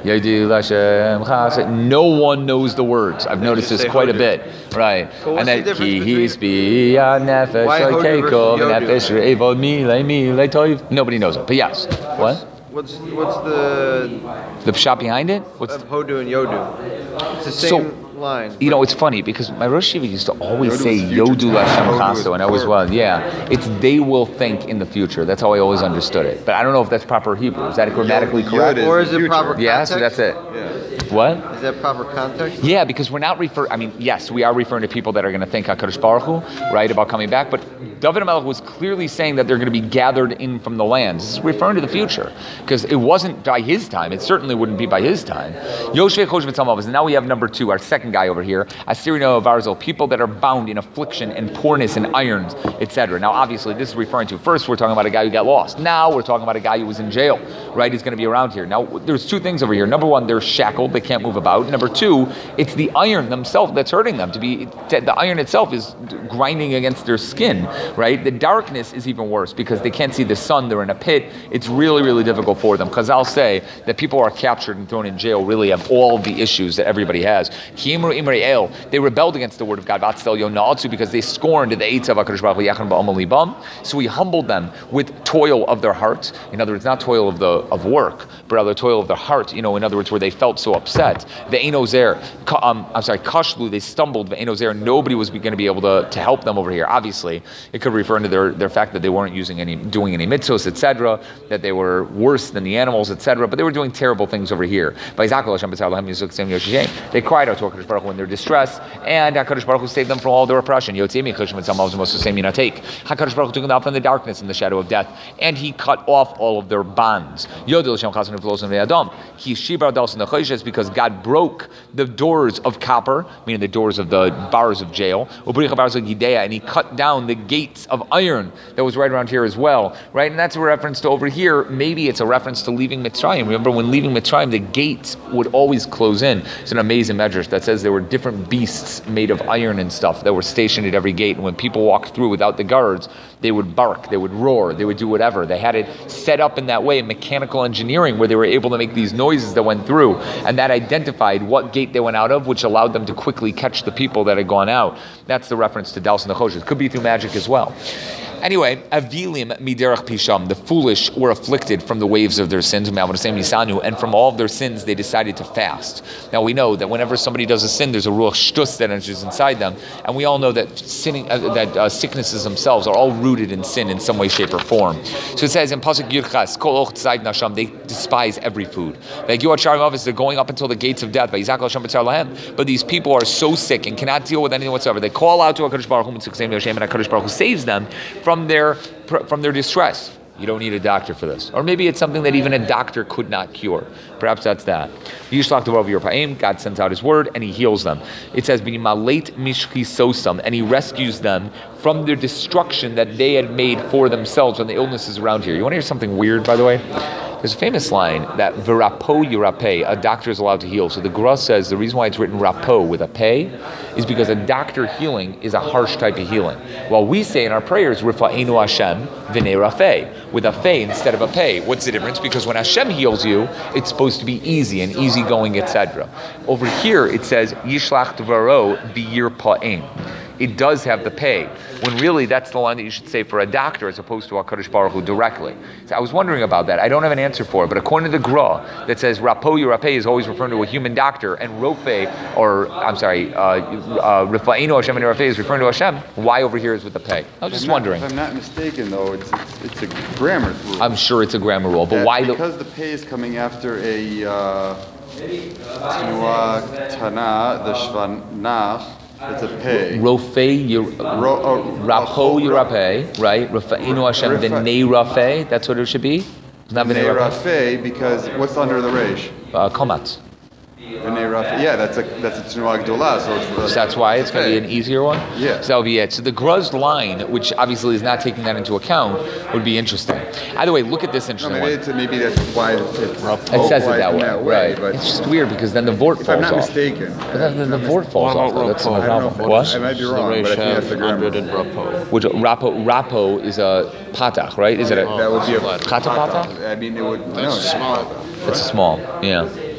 Yadu Lashem Chasa. No one knows the words. I've noticed just this say quite a Hodu. bit. Right. But what's And the that difference Ki His between- Bi Nefesh Why Hodu versus Keikov Yodu? Nefesh Evod Mi Le Mi Le Toiv. Nobody knows it. But yes. What? What's what's the The pshat behind it? What's of Hodu and Yodu? It's the So- same line. You know, it's funny because my Rosh Yeshiva used to always Yodu say is future Yodu tense. Lashem Hodu Chasto, is and I always forward. was. Yeah, it's they will think in the future. That's how I always understood it. But I don't know if that's proper Hebrew. Is that grammatically Yod correct? is Or the is it future. proper Yeah, so context? that's it. Yeah. What? Is that proper context? Yeah, because we're not referring. I mean, yes, we are referring to people that are going to think Hakadosh Baruch Hu, right, about coming back. But David HaMelech was clearly saying that they're going to be gathered in from the lands. This is referring to the future because it wasn't by his time. It certainly wouldn't be by his time. Yoshvei Chosh V'Tzalmavos. And now we have number two, our second guy over here, Asirino of Arzel, people that are bound in affliction and poorness and irons, et cetera. Now, obviously, this is referring to first. We're talking about a guy who got lost. Now we're talking about a guy who was in jail, right? He's going to be around here. Now, there's two things over here. Number one, they're shackled; they can't move about. Number two, it's the iron themselves that's hurting them. To be the iron itself is grinding against their skin, right? The darkness is even worse because they can't see the sun. They're in a pit. It's really, really difficult for them. Because I'll say that people who are captured and thrown in jail really have all the issues that everybody has. They rebelled against the word of God because they scorned the Eitz of HaKadosh Baruch Hu Yachon Ba'olam Libam. So he humbled them with toil of their hearts. In other words, not toil of the of work, but rather toil of their heart. You know, in other words, where they felt so upset. The Enozer, um, I'm sorry, Kashlu, they stumbled. The Enozer, nobody was going to be able to, to help them over here. Obviously, it could refer to their, their fact that they weren't using any, doing any mitzvos, et cetera. That they were worse than the animals, et cetera. But they were doing terrible things over here. They cried out to HaKadosh Baruch Hu in their distress, and HaKadosh Baruch Hu saved them from all their oppression. HaKadosh Baruch Hu took them out from the darkness and the shadow of death, and he cut off all of their bonds. Because God broke the doors of copper, meaning the doors of the bars of jail, and he cut down the gates of iron that was right around here as well, right? And that's a reference to over here. Maybe it's a reference to leaving Mitzrayim. Remember, when leaving Mitzrayim, the gates would always close in. It's an amazing measure that says there were different beasts made of iron and stuff that were stationed at every gate. And when people walked through without the guards, they would bark, they would roar, they would do whatever. They had it set up in that way, mechanical engineering, where they were able to make these noises that went through, and that identified what gate they went out of, which allowed them to quickly catch the people that had gone out. That's the reference to Dalsin Nechoshes. It could be through magic as well. Anyway, Avilim miderach pisham, the foolish were afflicted from the waves of their sins, and from all of their sins they decided to fast. Now we know that whenever somebody does a sin, there's a ruach shtus that enters inside them, and we all know that sinning, uh, that uh, sicknesses themselves are all rooted in sin in some way, shape, or form. So it says in pasuk Yirchas, Kol och tzayid nasham, they despise every food. They're going up until the gates of death. But these people are so sick and cannot deal with anything whatsoever. They call out to HaKadosh Baruch Hu, and HaKadosh Baruch Hu saves them from From their from their distress. You don't need a doctor for this. Or maybe it's something that even a doctor could not cure. Perhaps that's that. God sends out his word and he heals them. It says, and he rescues them from their destruction that they had made for themselves when the illnesses around here. You want to hear something weird, by the way? There's a famous line that v'rapo yirape, a doctor is allowed to heal. So the Gra says the reason why it's written rapo with a pei is because a doctor healing is a harsh type of healing. While we say in our prayers, Rifa'enu Hashem v'nei rafei, with a fei instead of a pei. What's the difference? Because when Hashem heals you, it's supposed to be easy and easygoing, et cetera. Over here it says Yishlach Dvaro b'yir pa'im. It does have the pay, when really that's the line that you should say for a doctor as opposed to HaKadosh Baruch Hu directly. So I was wondering about that. I don't have an answer for it, but according to the Gra, that says Rapo Yirapeh is always referring to a human doctor, and Rofe, or I'm sorry, Rifa'inu Hashem and Rafeh is referring to Hashem. Why over here is with the pay? I was just If I'm not- wondering. If I'm not mistaken, though, it's it's, it's a grammar rule. I'm sure it's a grammar rule, but That why the... Because the pay is coming after a uh, Tanua Tana, the Shvanach, it's a pay. Rofe Yir... Ro, uh, Rapo Yirapeh, right? Rifa'inu Hashem Rifa- v'nei Rafeh, that's what it should be? It's not v'nei Rafeh. Rafeh, because what's under the resh? Uh, Komatz. B'nei Rafeh. Yeah, that's a that's a Tanua Gdolah, so it's. So that's why it's going to be an easier one? Yeah. So that'll be it. So the Gruz line, which obviously is not taking that into account, would be interesting. Either way, look at this No, interesting maybe, one. it's, maybe that's why it's. It says it that way, in right? But It's just weird because then the vort if I'm falls not off. mistaken, But then, then the vort falls What off. about Though. That's the Rapo? I don't know. problem. If I What? might be wrong, but I think that's the grammar. Hundred and Rapo. Which rapo rapo is a patach, right? Is it a That would be a Kata patach? I mean, it would. No, That's small. It's a small, yeah.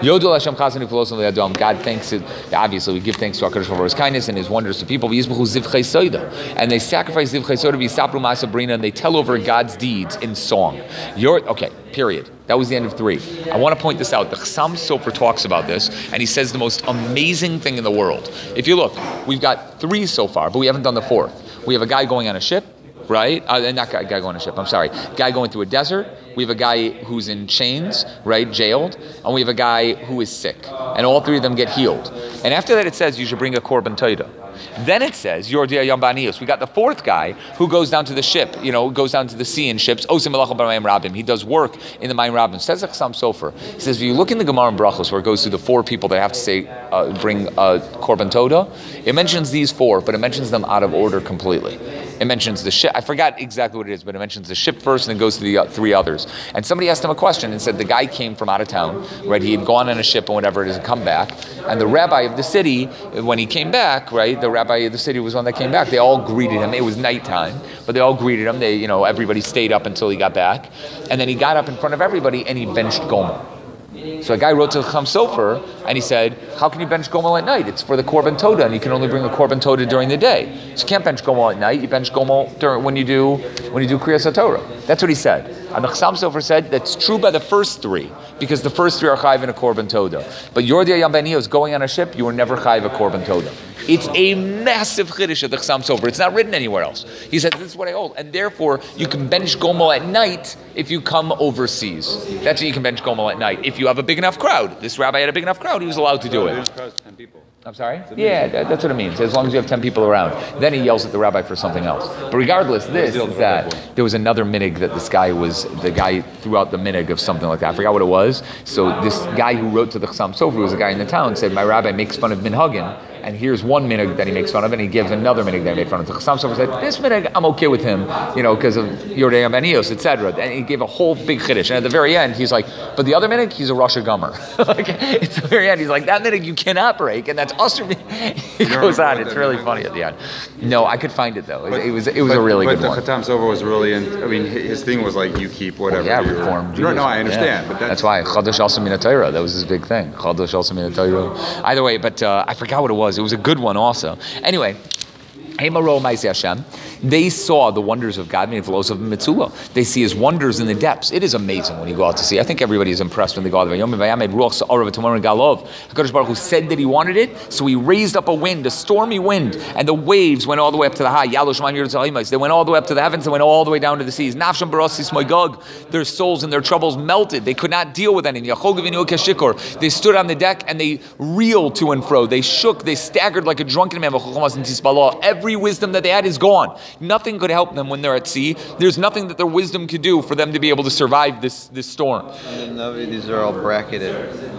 Yodel Hashem Chasanu Filosim Le'adam. God thanks it. Obviously, we give thanks to HaKadosh Baruch Hu for His kindness and His wonders to people. V'yizbechu zivchei soida, and they sacrifice zivchei soida v'yisapru ma'aseh brina, and they tell over God's deeds in song. You're okay. Period. That was the end of three. I want to point this out. The Chassam Sofer talks about this, and he says the most amazing thing in the world. If you look, we've got three so far, but we haven't done the fourth. We have a guy going on a ship, right? Uh, not guy, guy going on a ship, I'm sorry. Guy going through a desert. We have a guy who's in chains, right, jailed, and we have a guy who is sick. And all three of them get healed. And after that it says you should bring a korban toida. Then it says, Yordia Yambanios. We got the fourth guy who goes down to the ship, you know, goes down to the sea in ships. Osim Melachim B'Mayim Rabim. He does work in the Mayim Rabim. Says the Chassam Sofer. He says, if you look in the Gemara in Brachos, where it goes through the four people that have to say, uh, bring uh, Korban Toda, it mentions these four, but it mentions them out of order completely. It mentions the ship. I forgot exactly what it is, but it mentions the ship first and then goes to the uh, three others. And somebody asked him a question and said the guy came from out of town, right? He had gone on a ship and whatever it is and come back. And the rabbi of the city, when he came back, right? The rabbi of the city was one that came back. They all greeted him. It was nighttime, but they all greeted him. They, you know, everybody stayed up until he got back. And then he got up in front of everybody and he benched Gomer. So a guy wrote to the Chassam Sofer and he said, how can you bench Gomel at night? It's for the Korban Toda, and you can only bring a Korban Toda during the day. So you can't bench Gomel at night. You bench Gomel during when you do when you do Kriyas HaTorah. That's what he said. And the Chassam Sofer said that's true by the first three, because the first three are chayiv in a Korban Toda. But Yordia Yambaniyo is going on a ship, you were never chayiv a Korban Toda. It's a massive chiddush of the Chassam Sofer. It's not written anywhere else. He said, this is what I hold. And therefore, you can bench Gomel at night if you come overseas. That's what you can bench Gomel at night. If you have a big enough crowd. This rabbi had a big enough crowd, he was allowed to do it. I'm sorry? Yeah, that, that's what it means. As long as you have ten people around. Then he yells at the rabbi for something else. But regardless, this is that there was another minig that this guy was, the guy threw out the minig of something like that. I forgot what it was. So this guy who wrote to the Chassam Sofer, was a guy in the town, said, my rabbi makes fun of minhagin, and here's one minig that he makes fun of, and he gives another minig that he made fun of. The Chassam Sofer said, this minig, I'm okay with him, you know, because of Yordei Amanios, et cetera. And he gave a whole big chiddush. And at the very end, he's like, but the other minig, he's a Rosh Hashanah. Like, it's the very end. He's like, that minig you cannot break, and that's usher. He goes on. It's really funny at the end. No, I could find it though. It, it was it was but, a really but good one. But the Chassam Sofer was really, in, I mean, his thing was like, you keep whatever. Well, yeah, you're, reform. No, no, I understand. Yeah. But that's, that's, that's why Chodesh also min Torah. That was his big thing. Chodesh also min Torah. Either way, but uh, I forgot what it was. It was a good one also. Anyway. They saw the wonders of God, meaning of Mitzvah. They see His wonders in the depths. It is amazing when you go out to sea. I think everybody is impressed when they go out there. HaKadosh Baruch Hu said that He wanted it, so He raised up a wind, a stormy wind, and the waves went all the way up to the high. They went all the way up to the heavens, they went all the way down to the seas. Their souls and their troubles melted. They could not deal with anything. They stood on the deck and they reeled to and fro. They shook, they staggered like a drunken man. Every wisdom that they had is gone. Nothing could help them when they're at sea. There's nothing that their wisdom could do for them to be able to survive this, this storm. And the, these are all bracketed.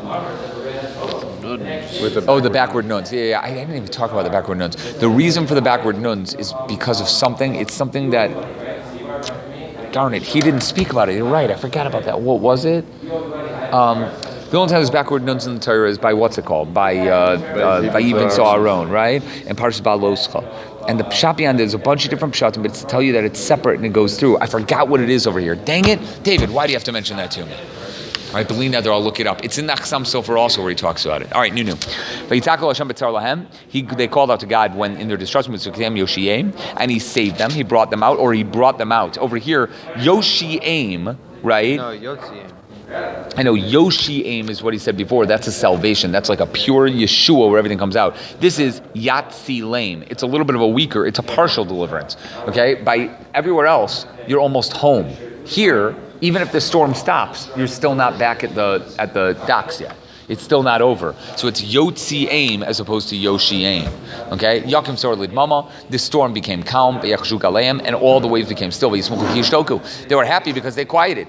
with the oh, the backward nuns. Yeah, yeah, I didn't even talk about the backward nuns. The reason for the backward nuns is because of something. It's something that, darn it, he didn't speak about it. You're right, I forgot about that. What was it? Um, The only time there's backward nuns in the Torah is by, what's it called? By uh, uh, by Even Aaron, right? And Parshas Ba'aloscha. And the pshat beyond, there's a bunch of different pshatim, but it's to tell you that it's separate and it goes through. I forgot what it is over here. Dang it. David, why do you have to mention that to me? All right, Belina, there, I'll look it up. It's in the Chassam Sofer also where he talks about it. All right, new, new. He, they called out to God when in their destruction, and He saved them. He brought them out, or He brought them out. Over here, Yoshi'im, right? No, Yotziim. I know Yoshi aim is what he said before. That's a salvation. That's like a pure Yeshua where everything comes out. This is Yatsi lame. It's a little bit of a weaker. It's a partial deliverance. Okay. By everywhere else, you're almost home. Here, even if the storm stops, you're still not back at the at the docks yet. It's still not over. So it's Yotzi aim as opposed to Yoshi aim. Okay? Yakim Sor Lid Mama, this storm became calm, and all the waves became still. They were happy because they quieted.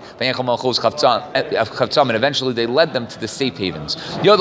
And eventually they led them to the safe havens.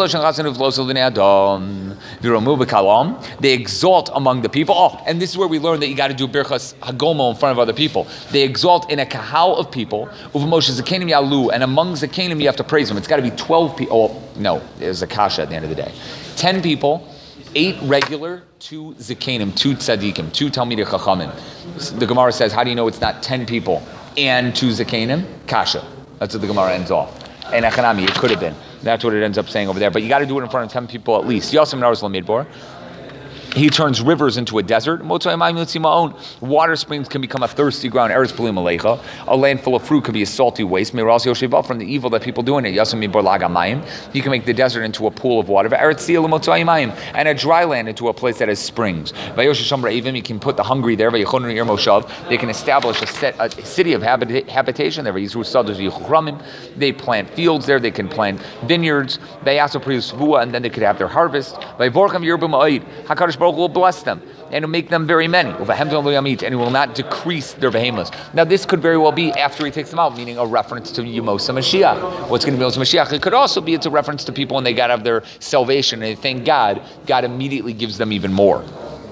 They exalt among the people. Oh, and this is where we learn that you got to do Birchas Hagomo in front of other people. They exalt in a kahal of people. And among Zakanim you have to praise them. It's got to be twelve people. Oh, no, there's a kasha at the end of the day. Ten people, eight regular, two zikanim, two tzaddikim, two talmidei chachamim. The Gemara says, how do you know it's not ten people and two zikanim? Kasha. That's what the Gemara ends off. And Echanami, it could have been. That's what it ends up saying over there. But you got to do it in front of ten people at least. Yosem Nars Lamidbor. He turns rivers into a desert. Water springs can become a thirsty ground. A land full of fruit could be a salty waste. From the evil that people do in it. You can make the desert into a pool of water. And a dry land into a place that has springs. You can put the hungry there. They can establish a, set, a city of habita- habitation there. They plant fields there. They can plant vineyards. They also produce vua, and then they could have their harvest. HaKadosh Baruch Hu will bless them and will make them very many, and he will not decrease their behemoths. Now this could very well be after he takes them out, meaning a reference to Yemosa Mashiach. What's going to be Yemosa Mashiach? It could also be it's a reference to people when they got out of their salvation, and they thank God, God immediately gives them even more.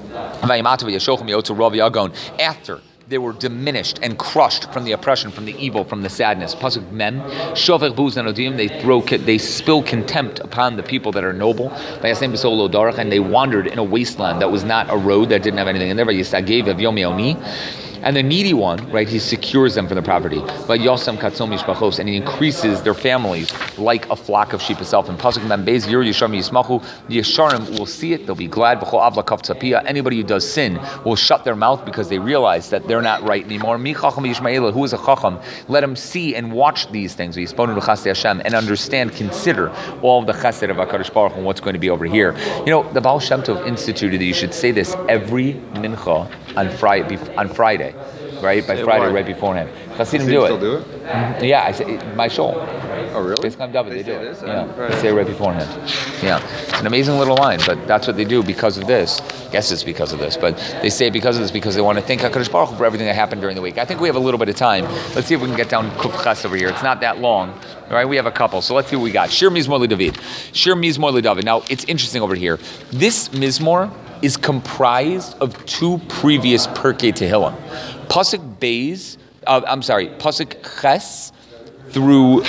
After they were diminished and crushed from the oppression, from the evil, from the sadness. Pasuk Mem, Shovech Buz Nanodim, they throw, they spill contempt upon the people that are noble. And they wandered in a wasteland that was not a road, that didn't have anything in there. And the needy one, right, he secures them from the property. But Yosem Katzom Yishpachos, and he increases their families like a flock of sheep itself. And Pasuk Membez Yir Yisharim Yismachu, the Yisharim will see it, they'll be glad. B'chol Avla Kaf Tzapia, anybody who does sin will shut their mouth because they realize that they're not right anymore. Mi Chacham Yishmaela, who is a Chacham, let him see and watch these things, Yisponu L'Chasdei Hashem, and understand, consider all of the chesed of HaKadosh Baruch Hu and what's going to be over here. You know, the Baal Shem Tov instituted that you should say this every mincha on Friday, on Friday, right? By Friday, right beforehand. Hasidim do it. Still do it? Mm-hmm. Yeah, I say my shul. Oh, really? It's kind of David, they, they do it. This? Yeah, Right. they say it right beforehand. Yeah, it's an amazing little line, but that's what they do because of this. I guess it's because of this, but they say it because of this because they want to thank HaKadosh Baruch Hu for everything that happened during the week. I think we have a little bit of time. Let's see if we can get down Kuf Ches over here. It's not that long. All right, we have a couple, so let's see what we got. Shir Mizmor LeDavid. Shir Mizmor LeDavid. Now, it's interesting over here. This Mizmor is comprised of two previous Pirkei Tehillim. Pasuk Beis, uh, I'm sorry, Pasuk Ches through,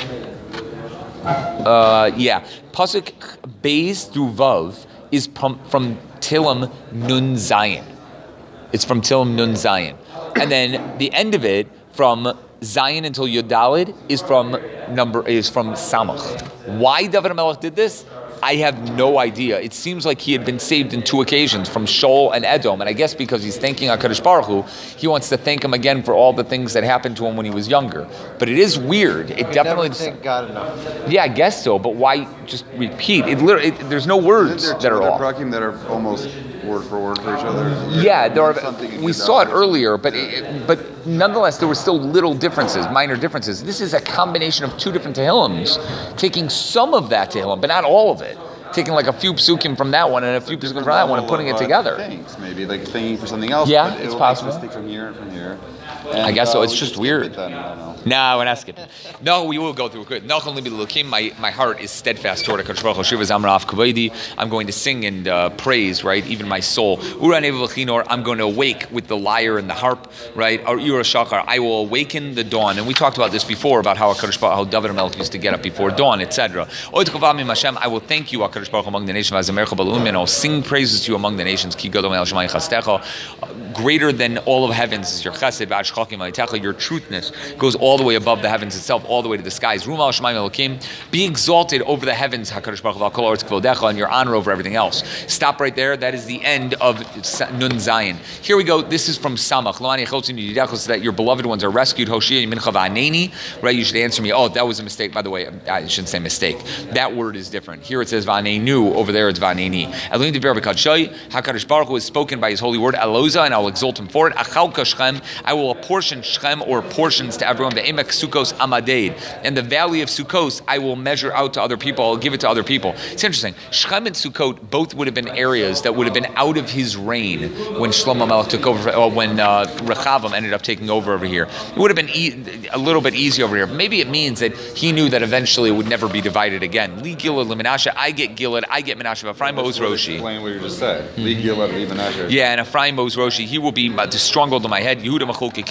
uh, yeah, Pasuk Beis through Vav is from, from Tehillim Nun Zayin. It's from Tehillim Nun Zayin. And then the end of it, from Zion until Yodalid, is from number is from Samach. Why David HaMelech did this? I have no idea. It seems like he had been saved in two occasions, from Sheol and Edom, and I guess because he's thanking HaKadosh Baruch Hu, he wants to thank him again for all the things that happened to him when he was younger. But it is weird. It We definitely. never thank God enough. Yeah, I guess so. But why just repeat? It literally. It, there's no words Isn't that there are two off. other prakim that are almost word for word for each other? Yeah, there are. Something We in saw it Yudalid. earlier, but it, but nonetheless, there were still little differences, minor differences. This is a combination of two different Tehillims, taking some of that Tehillim, but not all of it. Taking like a few psukim from that one and a few psukim from that one and putting it together. Thanks, maybe like thinking for something else. Yeah, but it's it'll possible. Make a mistake from here and from here. I And, guess so. uh, It's we just should skip weird. it then, I don't know. No, we're not skipping. No, we will go through it. Nachon libi l'Elokim. My my heart is steadfast toward HaKadosh Baruch Hu. Shiva zamra af kavodi. I'm going to sing and uh, praise, right? Even my soul. Ura nevu v'chinor. I'm going to awake with the lyre and the harp, right? Or Ura shachar. I will awaken the dawn. And we talked about this before about how HaKadosh Baruch Hu, how David HaMelech used to get up before dawn, et cetera. Oid kavah mim Hashem. I will thank you, HaKadosh Baruch Hu, among the nations. V'azamercha b'lumin. I'll sing praises to you among the nations. Ki gadol me'al shemayim chastecha. Greater than all of heavens is your chesed. V'ashchakim v'ayitecha. Your truthness goes all the way above the heavens itself, all the way to the skies. Rumal Shemaim Elokim, be exalted over the heavens, HaKadosh Baruch Hu, Kol Haaretz Kvodecha, and your honor over everything else. Stop right there. That is the end of Nun Zayin. Here we go. This is from Samach. Lo'ani Echotzim Yididechos, so that your beloved ones are rescued. Hoshia Mincha V'aneni. Right? You should answer me. Oh, that was a mistake. By the way, I shouldn't say mistake. That word is different. Here it says V'anenu. Over there it's V'aneni. Elohim Diber B'Kadshay. HaKadosh Baruch Hu is spoken by His holy word. Eloza, and I will exalt Him for it. Achalka Shechem. I will apportion Shechem, or portions to everyone. The Emek Sukkos Amadeid, and the valley of Sukkos I will measure out to other people. I'll give it to other people. It's interesting. Shechem and Sukkot both would have been areas that would have been out of his reign when Shlomo Melech took over, or when uh, Rechavam ended up taking over over here. It would have been e- a little bit easy over here. Maybe it means that he knew that eventually it would never be divided again. Li Gilad LeMenashe, I get Gilad, I get Menashe. Ephraim owes Roshi. Explain what you just said. Li Gilad, Li Menashe. Yeah, and Ephraim owes Roshi. He will be uh, stronghold on my head. Yehuda Machol Kekei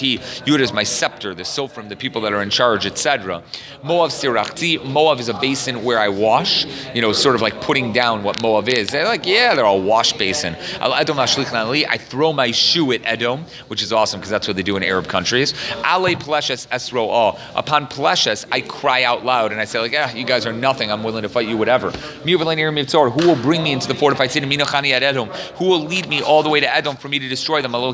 Sirachti. Yud is my scepter, the Sofrim, the people that are in charge, et cetera. Moav Sirachti. Moav is a basin where I wash, you know, sort of like putting down what Moav is. They're like, yeah, they're a wash basin. Al Edom Ashlichna Ali. I throw my shoe at Edom, which is awesome because that's what they do in Arab countries. Ale Pleshes Esro'ah. Upon Pleshes, I cry out loud and I say, like, yeah, you guys are nothing. I'm willing to fight you, whatever. Who will bring me into the fortified city? Who will lead me all the way to Edom for me to destroy them?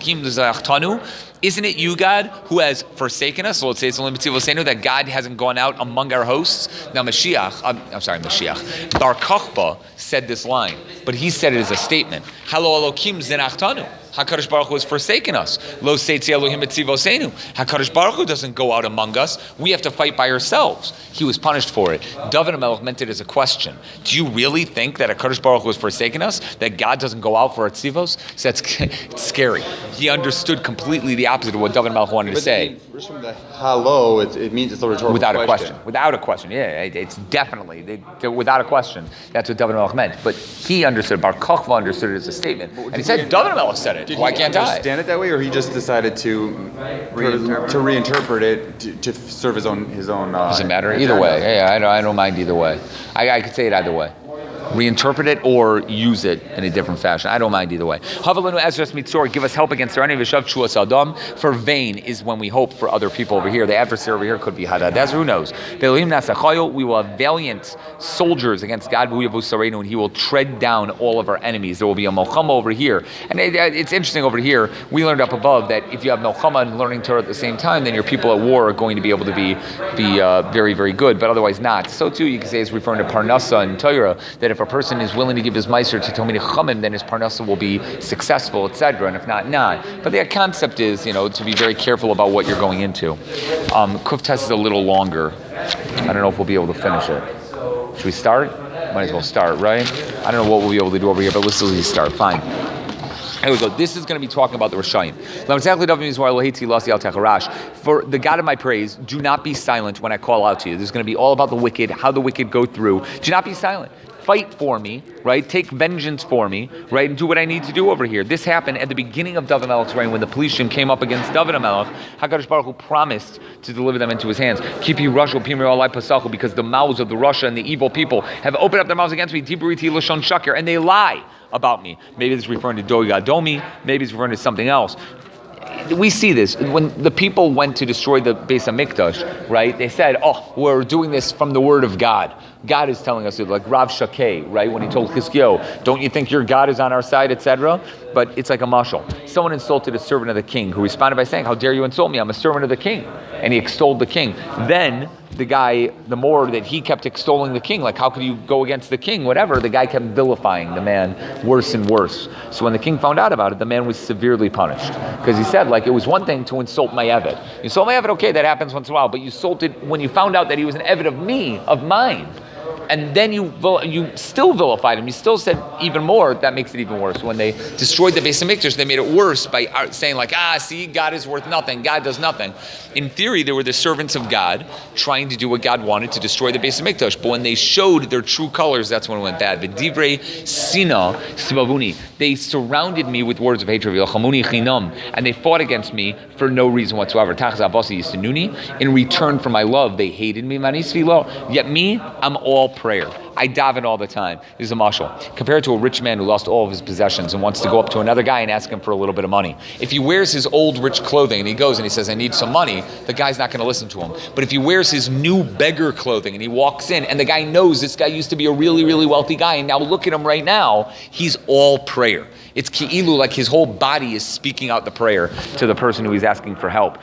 Isn't it you, God, who has forsaken us? So let's say it's only that God hasn't gone out among our hosts. Now Mashiach, I'm, I'm sorry, Mashiach, Bar Kokhba said this line, but he said it as a statement. Halo Elokim zenachtanu. HaKadosh Baruch Hu has forsaken us. Lo seitzi Elohim etzivosenu. HaKadosh Baruch Hu doesn't go out among us. We have to fight by ourselves. He was punished for it. David HaMelech meant it as a question. Do you really think that HaKadosh Baruch Hu has forsaken us? That God doesn't go out for a tzivos? So that's it's scary. He understood completely the opposite of what David HaMelech wanted to say. From the hello, it, it means it's a rhetorical Without a question. question. Without a question. Yeah, it, it's definitely, they, they, without a question. That's what David HaMelech meant. But he understood, Bar Kokhba understood it as a statement. And he said, David HaMelech said it. Why can't I? Understand it that way, or he just decided to reinterpret, to reinterpret it to, to serve his own his own. Uh, Doesn't matter either way. Yeah, yeah, I don't, I don't mind either way. I, I could say it either way. Reinterpret it or use it in a different fashion. I don't mind either way. Havalenu Ezras Mitzor, give us help against our enemy. Vishav Shuas Adam. For vain is when we hope for other people over here. The adversary over here could be Hadad. Who knows? We will have valiant soldiers against God, and He will tread down all of our enemies. There will be a Melchama over here. And it, it's interesting over here. We learned up above that if you have Melchama and learning Torah at the same time, then your people at war are going to be able to be be uh, very, very good, but otherwise not. So too, you can say it's referring to Parnasa and Torah, that if a person is willing to give his meiser to Talmidei Chachamim, then his parnasa will be successful, et cetera. And if not, not. But the concept is, you know, to be very careful about what you're going into. Um, Kuf Tes is a little longer. I don't know if we'll be able to finish it. Should we start? Might as well start, right? I don't know what we'll be able to do over here, but let's at least start. Fine. Here we go. This is going to be talking about the Rishayim. For the God of my praise, do not be silent when I call out to you. This is going to be all about the wicked, how the wicked go through. Do not be silent. Fight for me, right? Take vengeance for me, right? And do what I need to do over here. This happened at the beginning of David HaMelech's reign when the Pelishtim came up against David HaMelech. HaKadosh Baruch Hu promised to deliver them into his hands. Kipi Rusha Pimri Alai Pasachu, because the mouths of the Russia and the evil people have opened up their mouths against me. Tiburiti Lashon Shakir, and they lie about me. Maybe it's referring to Doi Gadomi. Maybe it's referring to something else. We see this when the people went to destroy the Beis HaMikdash, right? They said, "Oh, we're doing this from the word of God. God is telling us to," like Rav Shakeh, right? When he told Chizkiyahu, "Don't you think your God is on our side," et cetera. But it's like a mashal. Someone insulted a servant of the king, who responded by saying, "How dare you insult me? I'm a servant of the king," and he extolled the king. Then the guy, the more that he kept extolling the king, like how could you go against the king, whatever, the guy kept vilifying the man worse and worse. So when the king found out about it, the man was severely punished. Because he said, like, it was one thing to insult my Eved. You insult my Eved, okay, that happens once in a while, but you insulted when you found out that he was an Eved of me, of mine. And then you you still vilified him. You still said even more. That makes it even worse. When they destroyed the Beis HaMikdash, they made it worse by saying like, ah, see, God is worth nothing. God does nothing. In theory, they were the servants of God trying to do what God wanted to destroy the Beis HaMikdash. But when they showed their true colors, that's when it went bad. V'divrei sina sibavuni. They surrounded me with words of hatred. V'yachamuni chinam. And they fought against me for no reason whatsoever. Tachas avasi yistanuni. In return for my love, they hated me. Yet me, I'm all prayer. I daven all the time. This is a mashal. Compared to a rich man who lost all of his possessions and wants to go up to another guy and ask him for a little bit of money. If he wears his old rich clothing and he goes and he says, I need some money, the guy's not going to listen to him. But if he wears his new beggar clothing and he walks in and the guy knows this guy used to be a really, really wealthy guy and now look at him right now, he's all prayer. It's ki'ilu, like his whole body is speaking out the prayer to the person who he's asking for help.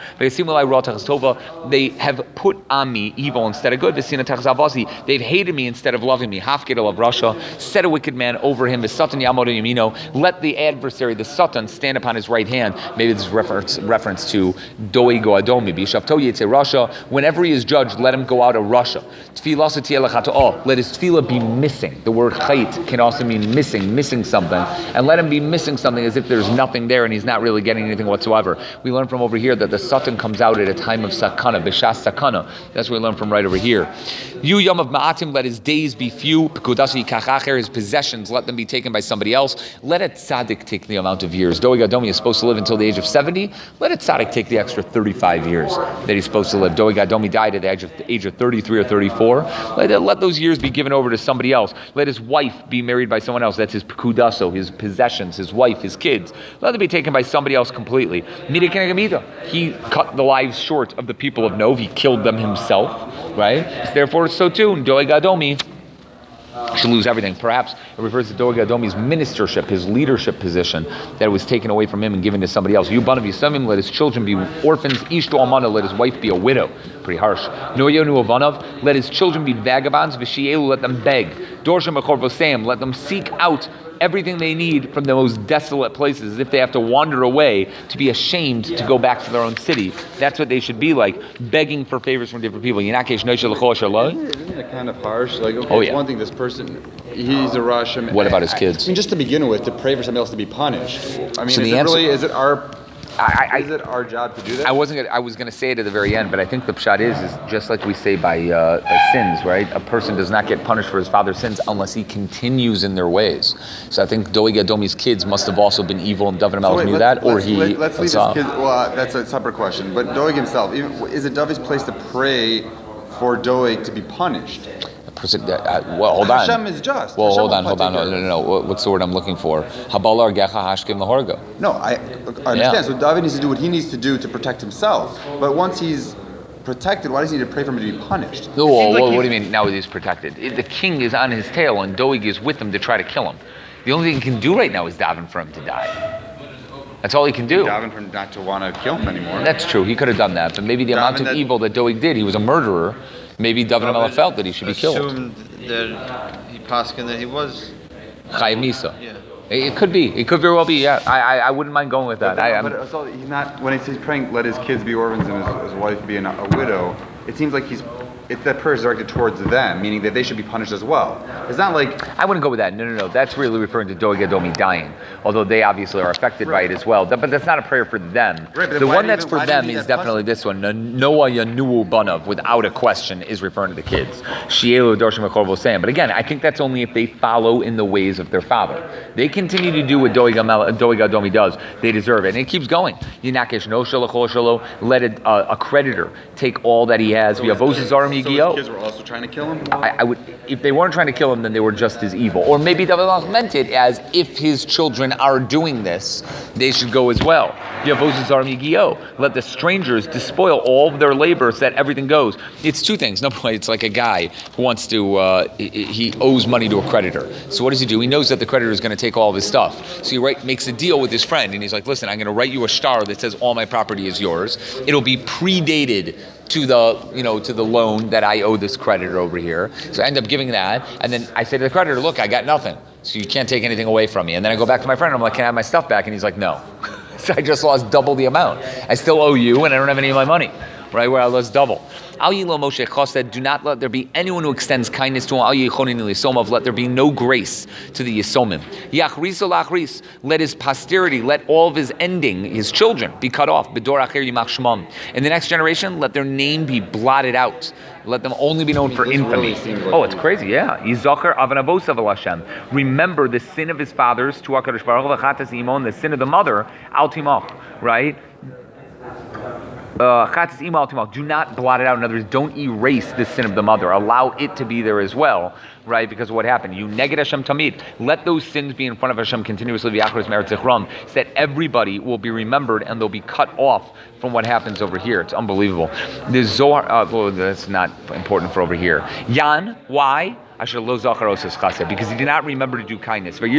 They have put on me evil instead of good. They've hated me instead of loving me. Hafked of Russia, set a wicked man over him. Let the adversary, the Satan, stand upon his right hand. Maybe this is reference reference to Doi Go Adomi. Russia. Whenever he is judged, let him go out of Russia. Let his tefillah be missing. The word chait can also mean missing, missing something. And let him be missing something as if there's nothing there and he's not really getting anything whatsoever. We learn from over here that the Satan comes out at a time of sakana, b'shas sakana. That's what we learn from right over here. You yom of ma'atim, let his days be few. His possessions, let them be taken by somebody else. Let a tzaddik take the amount of years. Doeg Adomi is supposed to live until the age of seventy. Let a tzaddik take the extra thirty-five years that he's supposed to live. Doeg Adomi died at the age of, the age of thirty-three or thirty-four. Let, let those years be given over to somebody else. Let his wife be married by someone else. That's his pekudaso, his possessions, his wife, his kids. Let them be taken by somebody else completely. He cut the lives short of the people of Nov. He killed them himself, right? Therefore, so too, Doeg Adomi should lose everything. Perhaps it refers to Doeg Adomi's ministership, his leadership position, that was taken away from him and given to somebody else. Yubanav Yisamim, let his children be orphans. Ishto Almana, let his wife be a widow. Pretty harsh. Noyonu Avanav, let his children be vagabonds. Vishielu, let them beg. Dorsham Achor Voseim, let them seek out everything they need from the most desolate places, as if they have to wander away to be ashamed to go back to their own city. That's what they should be like, begging for favors from different people. Isn't it kind of harsh? Like, okay, oh, it's yeah. one thing, this person, he's a Russian. What about his kids? I mean, just to begin with, to pray for somebody else to be punished. I mean, So is the it answer- really, is it our... I, I, is it our job to do that? I wasn't. Gonna, I was going to say it at the very end, but I think the pshat is, is just like we say by, uh, by sins, right? A person does not get punished for his father's sins unless he continues in their ways. So I think Doeg Adomi's kids must have also been evil, and David So Melech wait, knew let's- that, or let's- he. Let, let's leave his uh, kids. Well, uh, that's a separate question. But Doeg himself, even, is it David's place to pray for Doeg to be punished? Uh, well, hold on. Hashem is just. Well, Hashem hold will on, hold on. No, take no, care no, no. What's the word I'm looking for? Habalar gecha hashkim lahorgo. No, I, I understand. Yeah. So David needs to do what he needs to do to protect himself. But once he's protected, why does he need to pray for him to be punished? No, seems well, like what he's- do you mean now he's protected? It- the king is on his tail, and Doeg is with him to try to kill him. The only thing he can do right now is daven for him to die. That's all he can do. Daven for him not to want to kill him anymore. That's true. He could have done that, but maybe the amount of that- evil that Doeg did, he was a murderer. Maybe David Melech felt that he should be killed. Assumed that he paskin that he was. Chayiv Misa. Yeah. It it could be. It could very well be. Yeah, I I, I wouldn't mind going with that. But, I, no, I'm, but also, he's not, when he's praying, let his kids be orphans and his, his wife be an, a widow, it seems like he's, it, that prayer is directed towards them, meaning that they should be punished as well. It's not like, I wouldn't go with that. No, no, no. That's really referring to Doeg Adomi dying, although they obviously are affected by it as well. That- But that's not a prayer for them. Right, but The then why one do you that's even- for why do you them need is that definitely this one. Noah Yanuu Banav, without a question, is referring to the kids. Shielu Dorshim Achor Vosem. But again, I think that's only if they follow in the ways of their father. They continue to do what Doeg Amel- Doeg Adomi does. They deserve it. And it keeps going. Yinakesh no shelo chol shelo. Let a, uh, a creditor take all that he has. so V'yavoz his, zarim so his yigio. kids were also trying to kill him? I, I would, if they weren't trying to kill him, then they were just as evil. Or maybe David Melech meant it as if his children are doing this, they should go as well. Let the strangers despoil all of their labor so that everything goes. It's two things. Number one, it's like a guy who wants to, uh, he, he owes money to a creditor. So what does he do? He knows that the creditor is going to take all of his stuff. So he write, makes a deal with his friend, and he's like, listen, I'm going to write you a star that says all my property is yours. It'll be predated to the, you know, to the loan that I owe this creditor over here. So I end up giving that, and then I say to the creditor, look, I got nothing, so you can't take anything away from me. And then I go back to my friend, and I'm like, can I have my stuff back? And he's like, no. So I just lost double the amount. I still owe you, and I don't have any of my money, right, where I lost double. Al Yilo Moshe Chosed, do not let there be anyone who extends kindness to him. Al Yichonin Yisomov, let there be no grace to the Yisomim. Yachriso Lachris, let his posterity, let all of his ending, his children, be cut off. Bedor Acher Yimach Shmam. In the next generation, let their name be blotted out. Let them only be known for This infamy. really seems like Oh, it's crazy, yeah. Yizacher Avanavosav al Hashem. Remember the sin of his fathers, to HaKadosh Baruch Hu, Chatas Imon, the sin of the mother, Al Timach, right? Uh, Chatas Imo Al Timach. Do not blot it out. In other words, don't erase the sin of the mother. Allow it to be there as well, right? Because of what happened. You neged Hashem Tamid. Let those sins be in front of Hashem continuously, V'yachros Meretz Zichram, so that everybody will be remembered and they'll be cut off from what happens over here. It's unbelievable. The Zohar, uh, well, that's not important for over here. Yan, why? Asher lo zachar osas chesed, because he did not remember to do kindness. He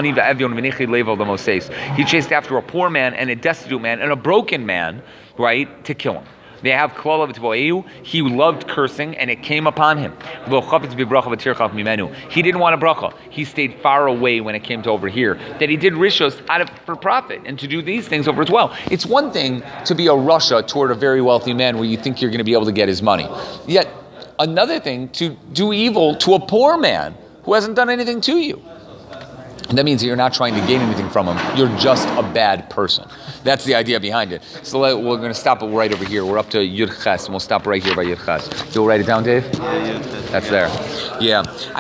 chased after a poor man and a destitute man and a broken man, right, to kill him. They have klal of Tvoeu. He loved cursing, and it came upon him. He didn't want a bracha. He stayed far away when it came to over here. That he did rishos out of for profit and to do these things over as well. It's one thing to be a rasha toward a very wealthy man where you think you're going to be able to get his money. Yet another thing to do evil to a poor man who hasn't done anything to you. And that means that you're not trying to gain anything from him. You're just a bad person. That's the idea behind it. So let, we're going to stop it right over here. We're up to Yud Ches, and we'll stop right here by Yud Ches. You'll write it down, Dave? Yeah, yeah. That's there. Yeah.